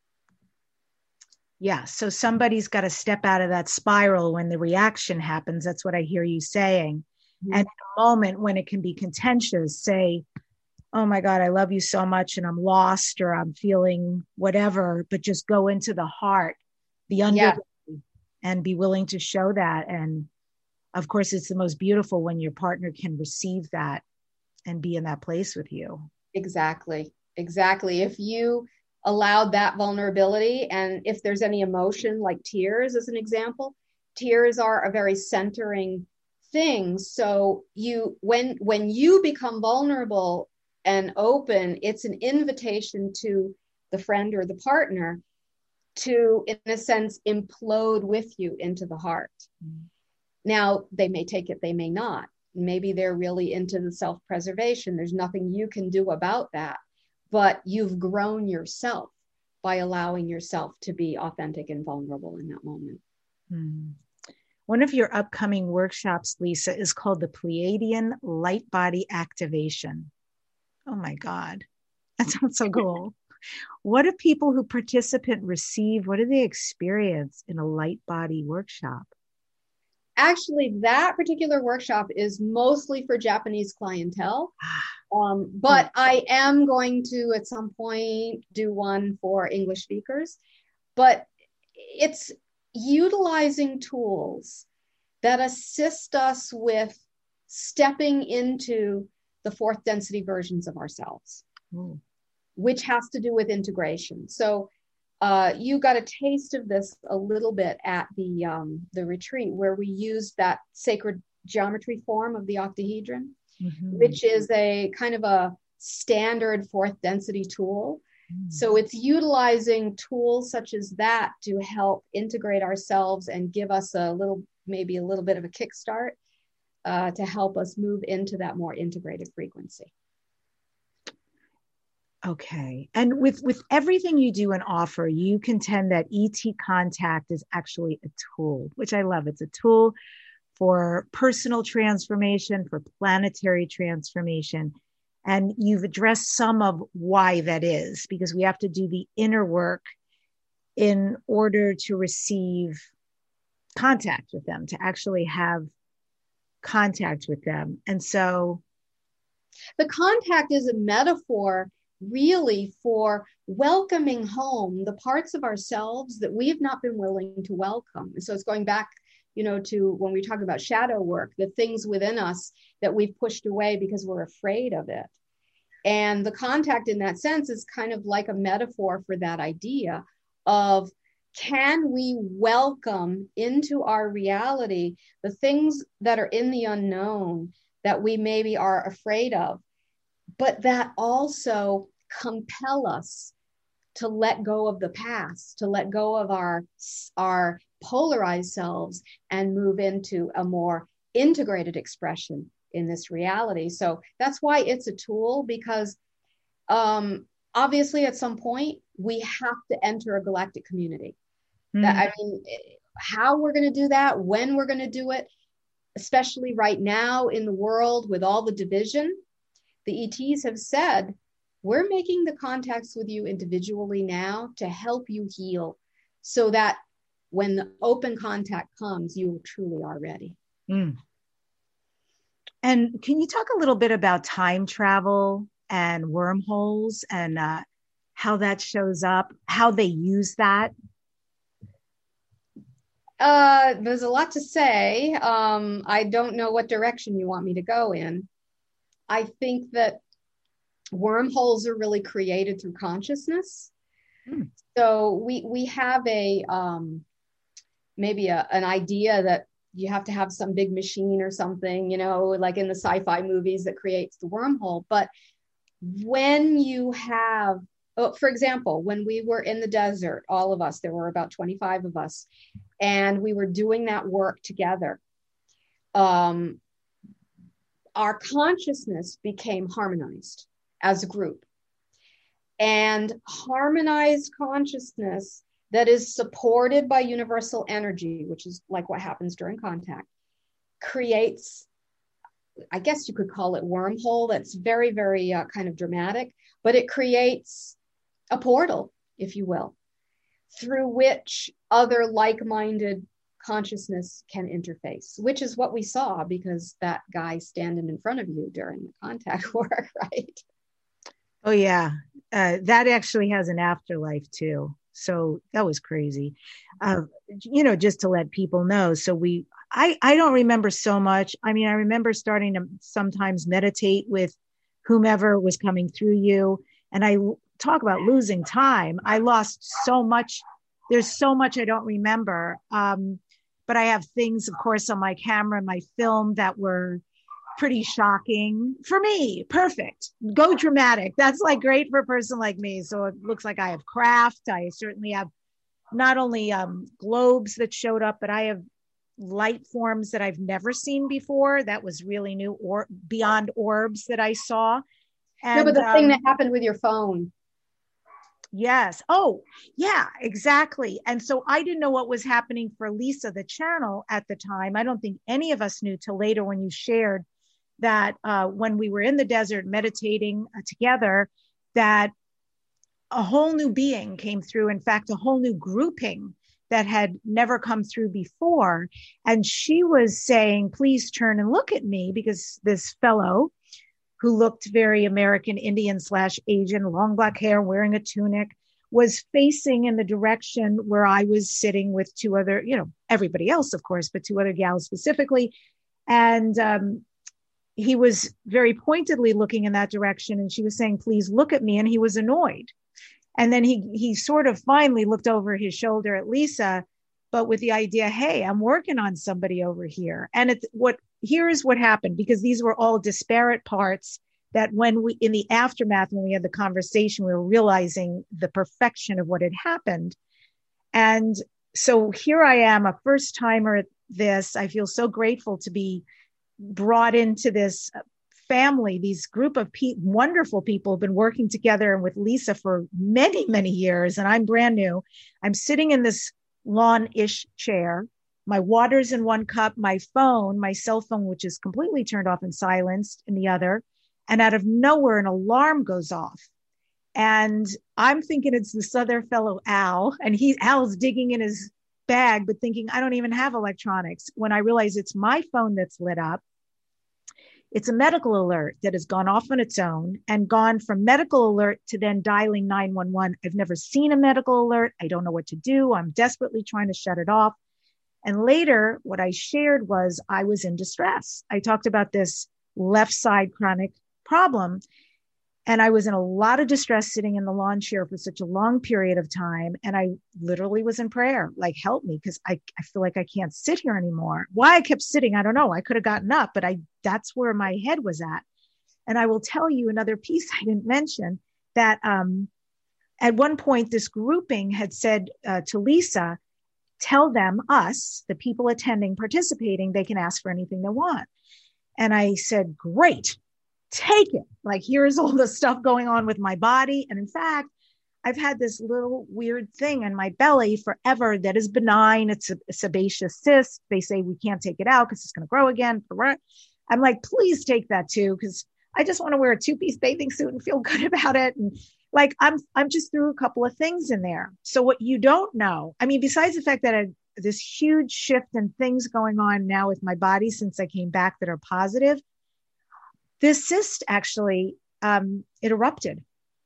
Yeah. So somebody's got to step out of that spiral when the reaction happens. That's what I hear you saying. Mm-hmm. And in a moment when it can be contentious, say, oh my God, I love you so much and I'm lost or I'm feeling whatever, but just go into the heart, the underbelly, yeah. and be willing to show that. And of course, it's the most beautiful when your partner can receive that and be in that place with you. Exactly. Exactly. If you allowed that vulnerability, and if there's any emotion like tears, as an example, tears are a very centering thing. So you, when, when you become vulnerable and open, it's an invitation to the friend or the partner to, in a sense, implode with you into the heart. Mm-hmm. Now, they may take it, they may not. Maybe they're really into the self-preservation. There's nothing you can do about that, but you've grown yourself by allowing yourself to be authentic and vulnerable in that moment. Mm-hmm. One of your upcoming workshops, Lisa, is called the Pleiadian Light Body Activation. Oh my God, that sounds so cool. What do people who participate receive? What do they experience in a light body workshop? Actually, that particular workshop is mostly for Japanese clientele. Um, but I am going to, at some point, do one for English speakers. But it's utilizing tools that assist us with stepping into the fourth density versions of ourselves, mm. which has to do with integration. So uh, you got a taste of this a little bit at the, um, the retreat, where we used that sacred geometry form of the octahedron, mm-hmm. which is a kind of a standard fourth density tool. Mm. So it's utilizing tools such as that to help integrate ourselves and give us a little, maybe a little bit of a kickstart uh, to help us move into that more integrated frequency. Okay. And with, with everything you do and offer, you contend that E T contact is actually a tool, which I love. It's a tool for personal transformation, for planetary transformation. And you've addressed some of why that is, because we have to do the inner work in order to receive contact with them, to actually have contact with them. And so the contact is a metaphor really for welcoming home the parts of ourselves that we have not been willing to welcome. So it's going back, you know, to when we talk about shadow work, the things within us that we've pushed away because we're afraid of it. And the contact in that sense is kind of like a metaphor for that idea of, can we welcome into our reality the things that are in the unknown that we maybe are afraid of, but that also compel us to let go of the past, to let go of our, our polarized selves and move into a more integrated expression in this reality. So that's why it's a tool, because um, obviously at some point we have to enter a galactic community. Mm. That, I mean, how we're going to do that, when we're going to do it, especially right now in the world with all the division, the E Ts have said, we're making the contacts with you individually now to help you heal, so that when the open contact comes, you truly are ready. Mm. And can you talk a little bit about time travel and wormholes and uh, how that shows up, how they use that? Uh, there's a lot to say. Um, I don't know what direction you want me to go in. I think that wormholes are really created through consciousness. Hmm. So we we have a um, maybe a, an idea that you have to have some big machine or something, you know, like in the sci-fi movies that creates the wormhole. But when you have, oh, for example, when we were in the desert, all of us, there were about twenty-five of us, and we were doing that work together. Um, our consciousness became harmonized as a group. And harmonized consciousness that is supported by universal energy, which is like what happens during contact, creates, I guess you could call it wormhole. That's very, very uh, kind of dramatic, but it creates a portal, if you will, through which other like-minded consciousness can interface, which is what we saw, because that guy standing in front of you during the contact work, right? Oh yeah, uh, that actually has an afterlife too. So that was crazy. Uh, you know, just to let people know. So we, I, I don't remember so much. I mean, I remember starting to sometimes meditate with whomever was coming through you. And I talk about losing time. I lost so much. There's so much I don't remember. Um, but I have things, of course, on my camera, my film that were pretty shocking for me. Perfect. Go dramatic. That's like great for a person like me. So it looks like I have craft. I certainly have not only um, globes that showed up, but I have light forms that I've never seen before. That was really new, or beyond orbs that I saw. And, no, but the um, thing that happened with your phone. Yes. Oh, yeah, exactly. And so I didn't know what was happening for Lisa, the channel at the time. I don't think any of us knew till later when you shared that uh, when we were in the desert meditating uh, together, that a whole new being came through. In fact, a whole new grouping that had never come through before. And she was saying, please turn and look at me, because this fellow who looked very American Indian slash Asian, long black hair, wearing a tunic, was facing in the direction where I was sitting with two other, you know, everybody else, of course, but two other gals specifically. And um, he was very pointedly looking in that direction. And she was saying, please look at me. And he was annoyed. And then he he sort of finally looked over his shoulder at Lisa, but with the idea, hey, I'm working on somebody over here. And it's what, here's what happened, because these were all disparate parts that when we, in the aftermath, when we had the conversation, we were realizing the perfection of what had happened. And so here I am, a first timer at this. I feel so grateful to be brought into this family, these group of pe- wonderful people have been working together and with Lisa for many, many years. And I'm brand new. I'm sitting in this lawn-ish chair, my water's in one cup, my phone, my cell phone, which is completely turned off and silenced, in the other. And out of nowhere, an alarm goes off. And I'm thinking it's this other fellow, Al, and he Al's digging in his bag, but thinking I don't even have electronics, when I realize it's my phone that's lit up. It's a medical alert that has gone off on its own and gone from medical alert to then dialing nine one one. I've never seen a medical alert. I don't know what to do. I'm desperately trying to shut it off. And later, what I shared was I was in distress. I talked about this left side chronic problem. And I was in a lot of distress sitting in the lawn chair for such a long period of time. And I literally was in prayer, like, help me, because I, I feel like I can't sit here anymore. Why I kept sitting, I don't know. I could have gotten up, but I that's where my head was at. And I will tell you another piece I didn't mention, that um, at one point, this grouping had said uh, to Lisa, tell them, us, the people attending, participating, they can ask for anything they want. And I said, great. Take it. Like, here's all the stuff going on with my body. And in fact, I've had this little weird thing in my belly forever that is benign. It's a, a sebaceous cyst. They say we can't take it out because it's going to grow again. I'm like, please take that too, because I just want to wear a two-piece bathing suit and feel good about it. And like, I'm I'm just through a couple of things in there. So what you don't know, I mean, besides the fact that I had this huge shift and things going on now with my body since I came back that are positive, this cyst actually, um, it erupted.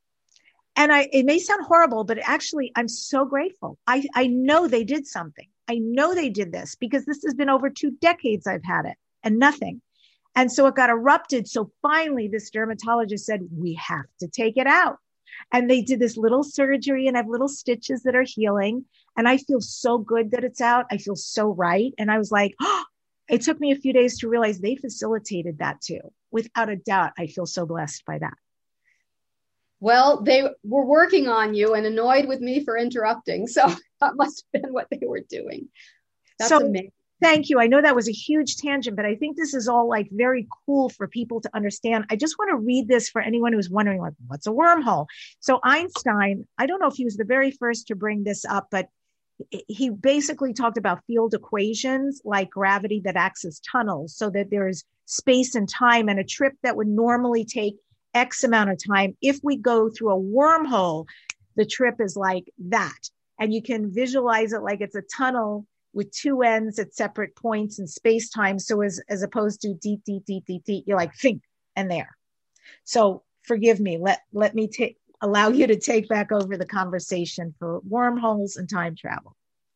And I, it may sound horrible, but actually I'm so grateful. I, I know they did something. I know they did this because this has been over two decades I've had it and nothing. And so it got erupted. So finally this dermatologist said, we have to take it out. And they did this little surgery and I have little stitches that are healing. And I feel so good that it's out. I feel so right. And I was like, oh, it took me a few days to realize they facilitated that too. Without a doubt, I feel so blessed by that. Well, they were working on you and annoyed with me for interrupting. So that must have been what they were doing. That's so, amazing. Thank you. I know that was a huge tangent, but I think this is all like very cool for people to understand. I just want to read this for anyone who's wondering, like, what's a wormhole? So Einstein, I don't know if he was the very first to bring this up, but he basically talked about field equations like gravity that acts as tunnels, so that there's space and time, and a trip that would normally take X amount of time. If we go through a wormhole, the trip is like that. And you can visualize it like it's a tunnel with two ends at separate points in space time. So as, as opposed to deep, deep, deep, deep, deep, you're like, think, and there. So forgive me. Let, let me take, allow you to take back over the conversation for wormholes and time travel.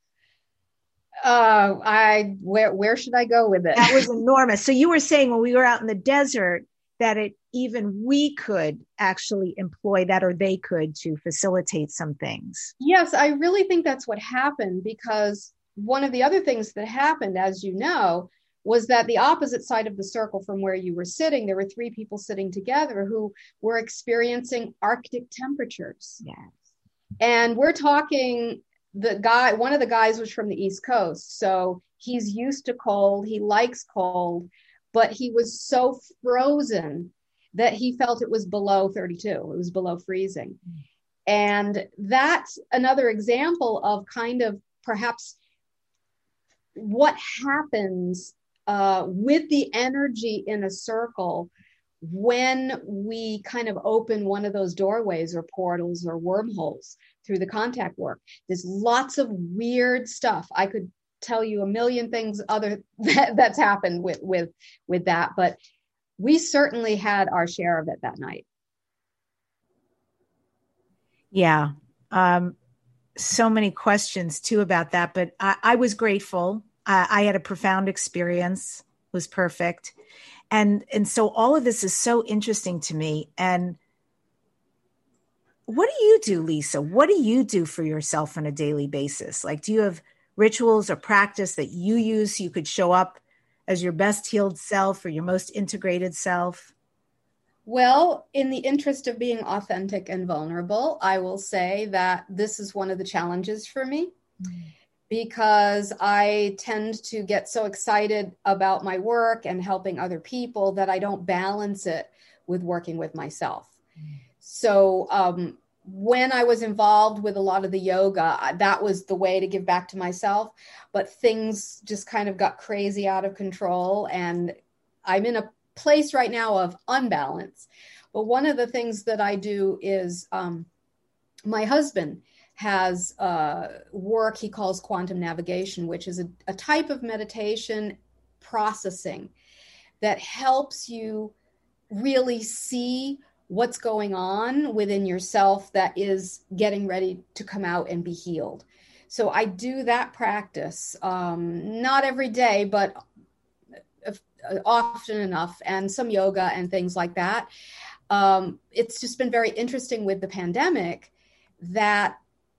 Uh, I where where should I go with it? That was enormous. So you were saying when we were out in the desert that it even we could actually employ that, or they could, to facilitate some things. Yes, I really think that's what happened, because one of the other things that happened, as you know, was that the opposite side of the circle from where you were sitting, there were three people sitting together who were experiencing Arctic temperatures. Yes. And we're talking, the guy, one of the guys was from the East Coast. So he's used to cold, he likes cold, but he was so frozen that he felt it was below thirty-two. It was below freezing. And that's another example of kind of perhaps what happens uh, with the energy in a circle when we kind of open one of those doorways or portals or wormholes through the contact work. There's lots of weird stuff. I could tell you a million things other that, that's happened with, with, with that, but we certainly had our share of it that night. Yeah. Um, so many questions too about that, but I, I was grateful. I, I had a profound experience. It was perfect. And, and so all of this is so interesting to me. And what do you do, Lisa? What do you do for yourself on a daily basis? Like, do you have rituals or practice that you use so you could show up as your best healed self or your most integrated self? Well, in the interest of being authentic and vulnerable, I will say that this is one of the challenges for me, mm-hmm. because I tend to get so excited about my work and helping other people that I don't balance it with working with myself. Mm-hmm. So um, when I was involved with a lot of the yoga, that was the way to give back to myself. But things just kind of got crazy out of control. And I'm in a place right now of unbalance. But one of the things that I do is um, my husband has uh, work he calls quantum navigation, which is a, a type of meditation processing that helps you really see what's going on within yourself that is getting ready to come out and be healed. So I do that practice, um, not every day, but often enough, and some yoga and things like that. Um, it's just been very interesting with the pandemic that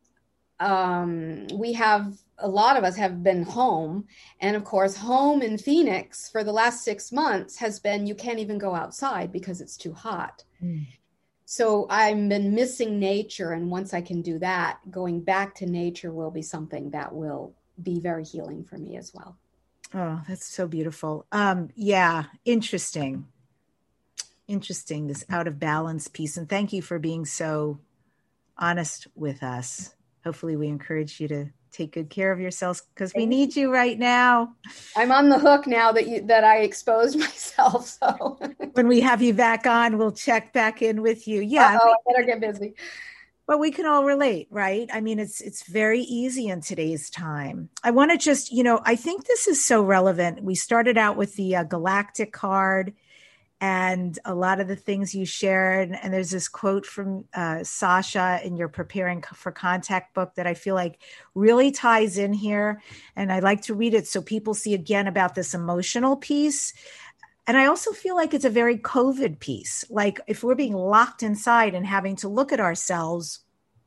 um, we have, a lot of us have been home. And of course, home in Phoenix for the last six months has been, you can't even go outside because it's too hot. Mm. So I've been missing nature. And once I can do that, going back to nature will be something that will be very healing for me as well. Oh, that's so beautiful. Um, yeah, interesting. Interesting, this out of balance piece. And thank you for being so honest with us. Hopefully we encourage you to take good care of yourselves because we need you right now. I'm on the hook now that you that I exposed myself. So when we have you back on, we'll check back in with you. Yeah. Oh, I better get busy. But we can all relate, right? I mean, it's it's very easy in today's time. I want to just, you know, I think this is so relevant. We started out with the uh, galactic card and a lot of the things you shared. And there's this quote from uh, Sasha in your Preparing for Contact book that I feel like really ties in here. And I like to read it so people see again about this emotional piece. And I also feel like it's a very COVID piece. Like if we're being locked inside and having to look at ourselves,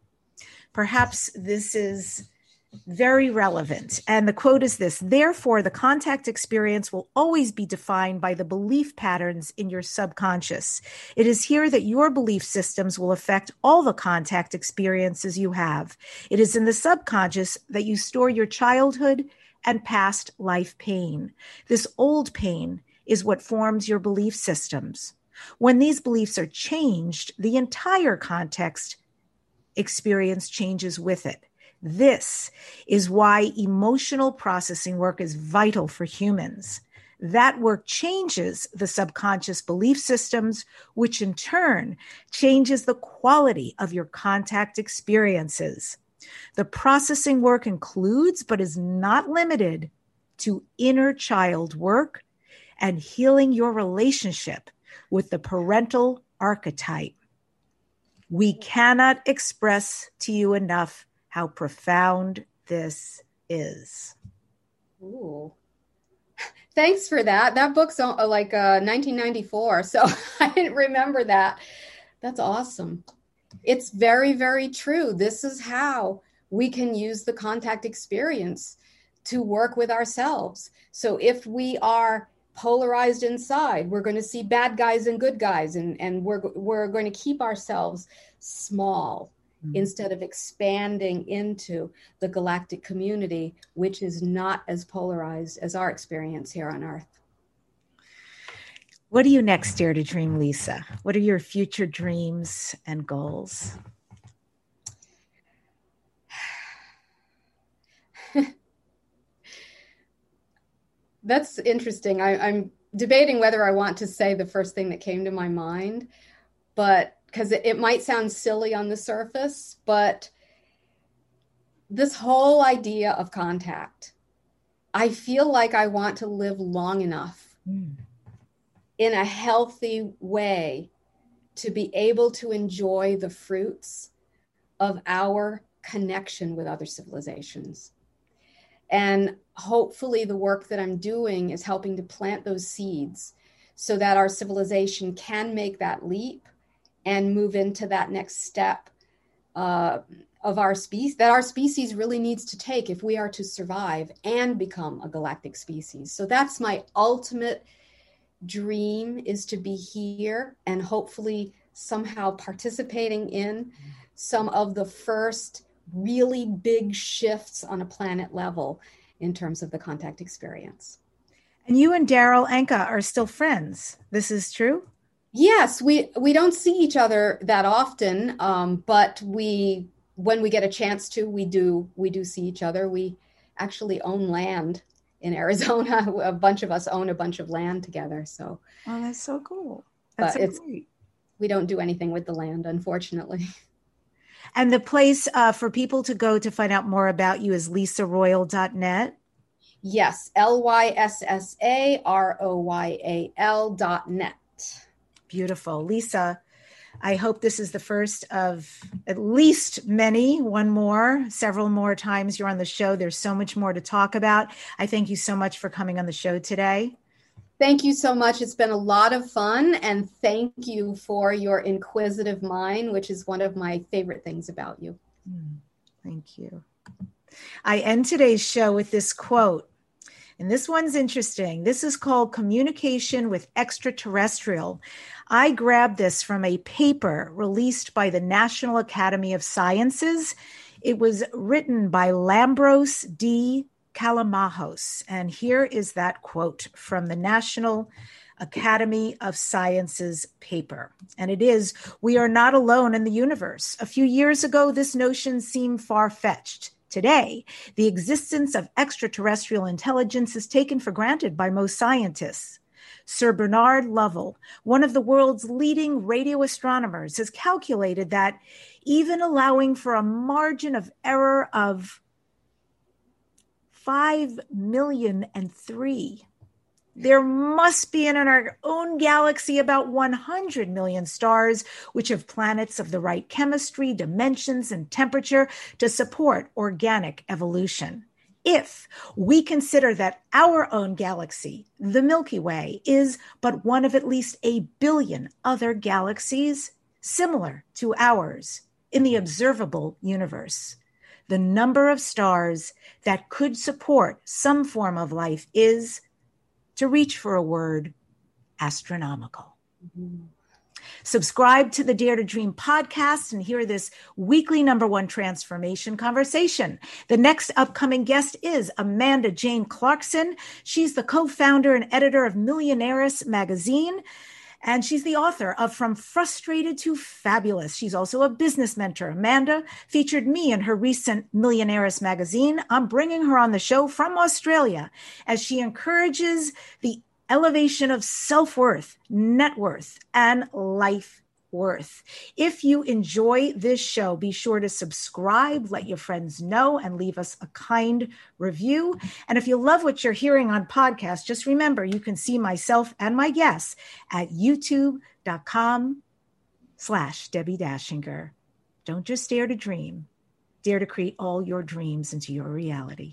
perhaps this is very relevant. And the quote is this: therefore, the contact experience will always be defined by the belief patterns in your subconscious. It is here that your belief systems will affect all the contact experiences you have. It is in the subconscious that you store your childhood and past life pain. This old pain is what forms your belief systems. When these beliefs are changed, the entire context experience changes with it. This is why emotional processing work is vital for humans. That work changes the subconscious belief systems, which in turn changes the quality of your contact experiences. The processing work includes, but is not limited to, inner child work and healing your relationship with the parental archetype. We cannot express to you enough how profound this is. Ooh. Thanks for that. That book's like uh, nineteen ninety-four, so I didn't remember that. That's awesome. It's very, very true. This is how we can use the contact experience to work with ourselves. So if we are polarized inside, we're going to see bad guys and good guys, and, and we're, we're going to keep ourselves small mm-hmm. instead of expanding into the galactic community, which is not as polarized as our experience here on Earth. What do you next dare to dream, Lisa? What are your future dreams and goals? That's interesting. I, I'm debating whether I want to say the first thing that came to my mind, but because it, it might sound silly on the surface, but this whole idea of contact, I feel like I want to live long enough mm. in a healthy way to be able to enjoy the fruits of our connection with other civilizations. And hopefully the work that I'm doing is helping to plant those seeds so that our civilization can make that leap and move into that next step uh, of our species, that our species really needs to take if we are to survive and become a galactic species. So that's my ultimate dream, is to be here and hopefully somehow participating in some of the first really big shifts on a planet level in terms of the contact experience. And you and Darryl Anka are still friends. This is true? Yes, we, we don't see each other that often, um, but we, when we get a chance to, we do, we do see each other. We actually own land in Arizona. A bunch of us own a bunch of land together. So, oh, that's so cool. That's but so it's, great. We don't do anything with the land, unfortunately. And the place uh, for people to go to find out more about you is lisa royal dot net. Yes, L Y S S A R O Y A L dot net. Beautiful. Lisa, I hope this is the first of at least many, one more, several more times you're on the show. There's so much more to talk about. I thank you so much for coming on the show today. Thank you so much. It's been a lot of fun, and thank you for your inquisitive mind, which is one of my favorite things about you. Mm, thank you. I end today's show with this quote, and this one's interesting. This is called Communication with Extraterrestrial. I grabbed this from a paper released by the National Academy of Sciences. It was written by Lambros D. Kalamajos. And here is that quote from the National Academy of Sciences paper. And it is, "We are not alone in the universe. A few years ago, this notion seemed far-fetched. Today, the existence of extraterrestrial intelligence is taken for granted by most scientists. Sir Bernard Lovell, one of the world's leading radio astronomers, has calculated that even allowing for a margin of error of five million and three, there must be in our own galaxy about one hundred million stars, which have planets of the right chemistry, dimensions, and temperature to support organic evolution. If we consider that our own galaxy, the Milky Way, is but one of at least a billion other galaxies similar to ours in the observable universe, the number of stars that could support some form of life is, to reach for a word, astronomical." Mm-hmm. Subscribe to the Dare to Dream podcast and hear this weekly number one transformation conversation. The next upcoming guest is Amanda Jane Clarkson. She's the co-founder and editor of Millionaires magazine, and she's the author of From Frustrated to Fabulous. She's also a business mentor. Amanda featured me in her recent Millionaires magazine. I'm bringing her on the show from Australia as she encourages the elevation of self-worth, net worth, and life worth. If you enjoy this show, be sure to subscribe, let your friends know, and leave us a kind review. And if you love what you're hearing on podcasts, just remember you can see myself and my guests at youtube.com slash Debbie Dashinger. Don't just dare to dream. Dare to create all your dreams into your reality.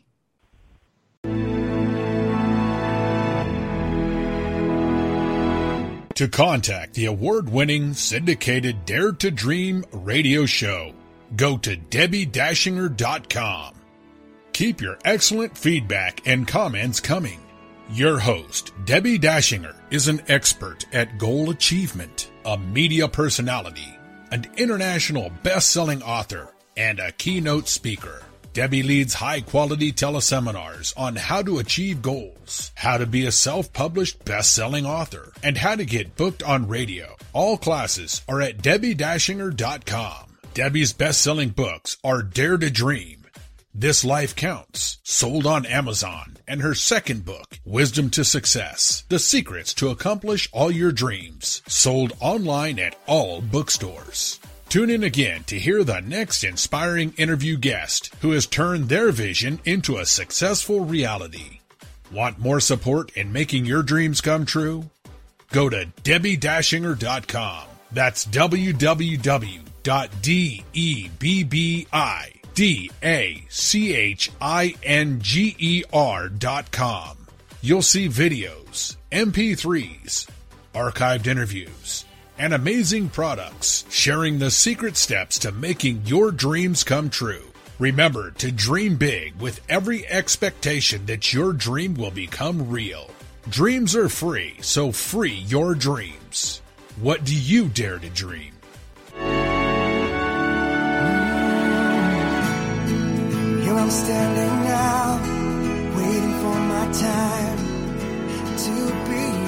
To contact the award-winning syndicated Dare to Dream radio show, go to Debbie Dashinger dot com. Keep your excellent feedback and comments coming. Your host, Debbie Dashinger, is an expert at goal achievement, a media personality, an international best-selling author, and a keynote speaker. Debbie leads high-quality teleseminars on how to achieve goals, how to be a self-published best-selling author, and how to get booked on radio. All classes are at Debbie Dashinger dot com. Debbie's best-selling books are Dare to Dream, This Life Counts, sold on Amazon, and her second book, Wisdom to Success, The Secrets to Accomplish All Your Dreams, sold online at all bookstores. Tune in again to hear the next inspiring interview guest who has turned their vision into a successful reality. Want more support in making your dreams come true? Go to Debbie Dashinger dot com. That's w w w dot debbie dashinger dot com. You'll see videos, M P threes, archived interviews, and amazing products sharing the secret steps to making your dreams come true. Remember to dream big with every expectation that your dream will become real. Dreams are free, so free your dreams. What do you dare to dream? Here I'm standing now, waiting for my time to be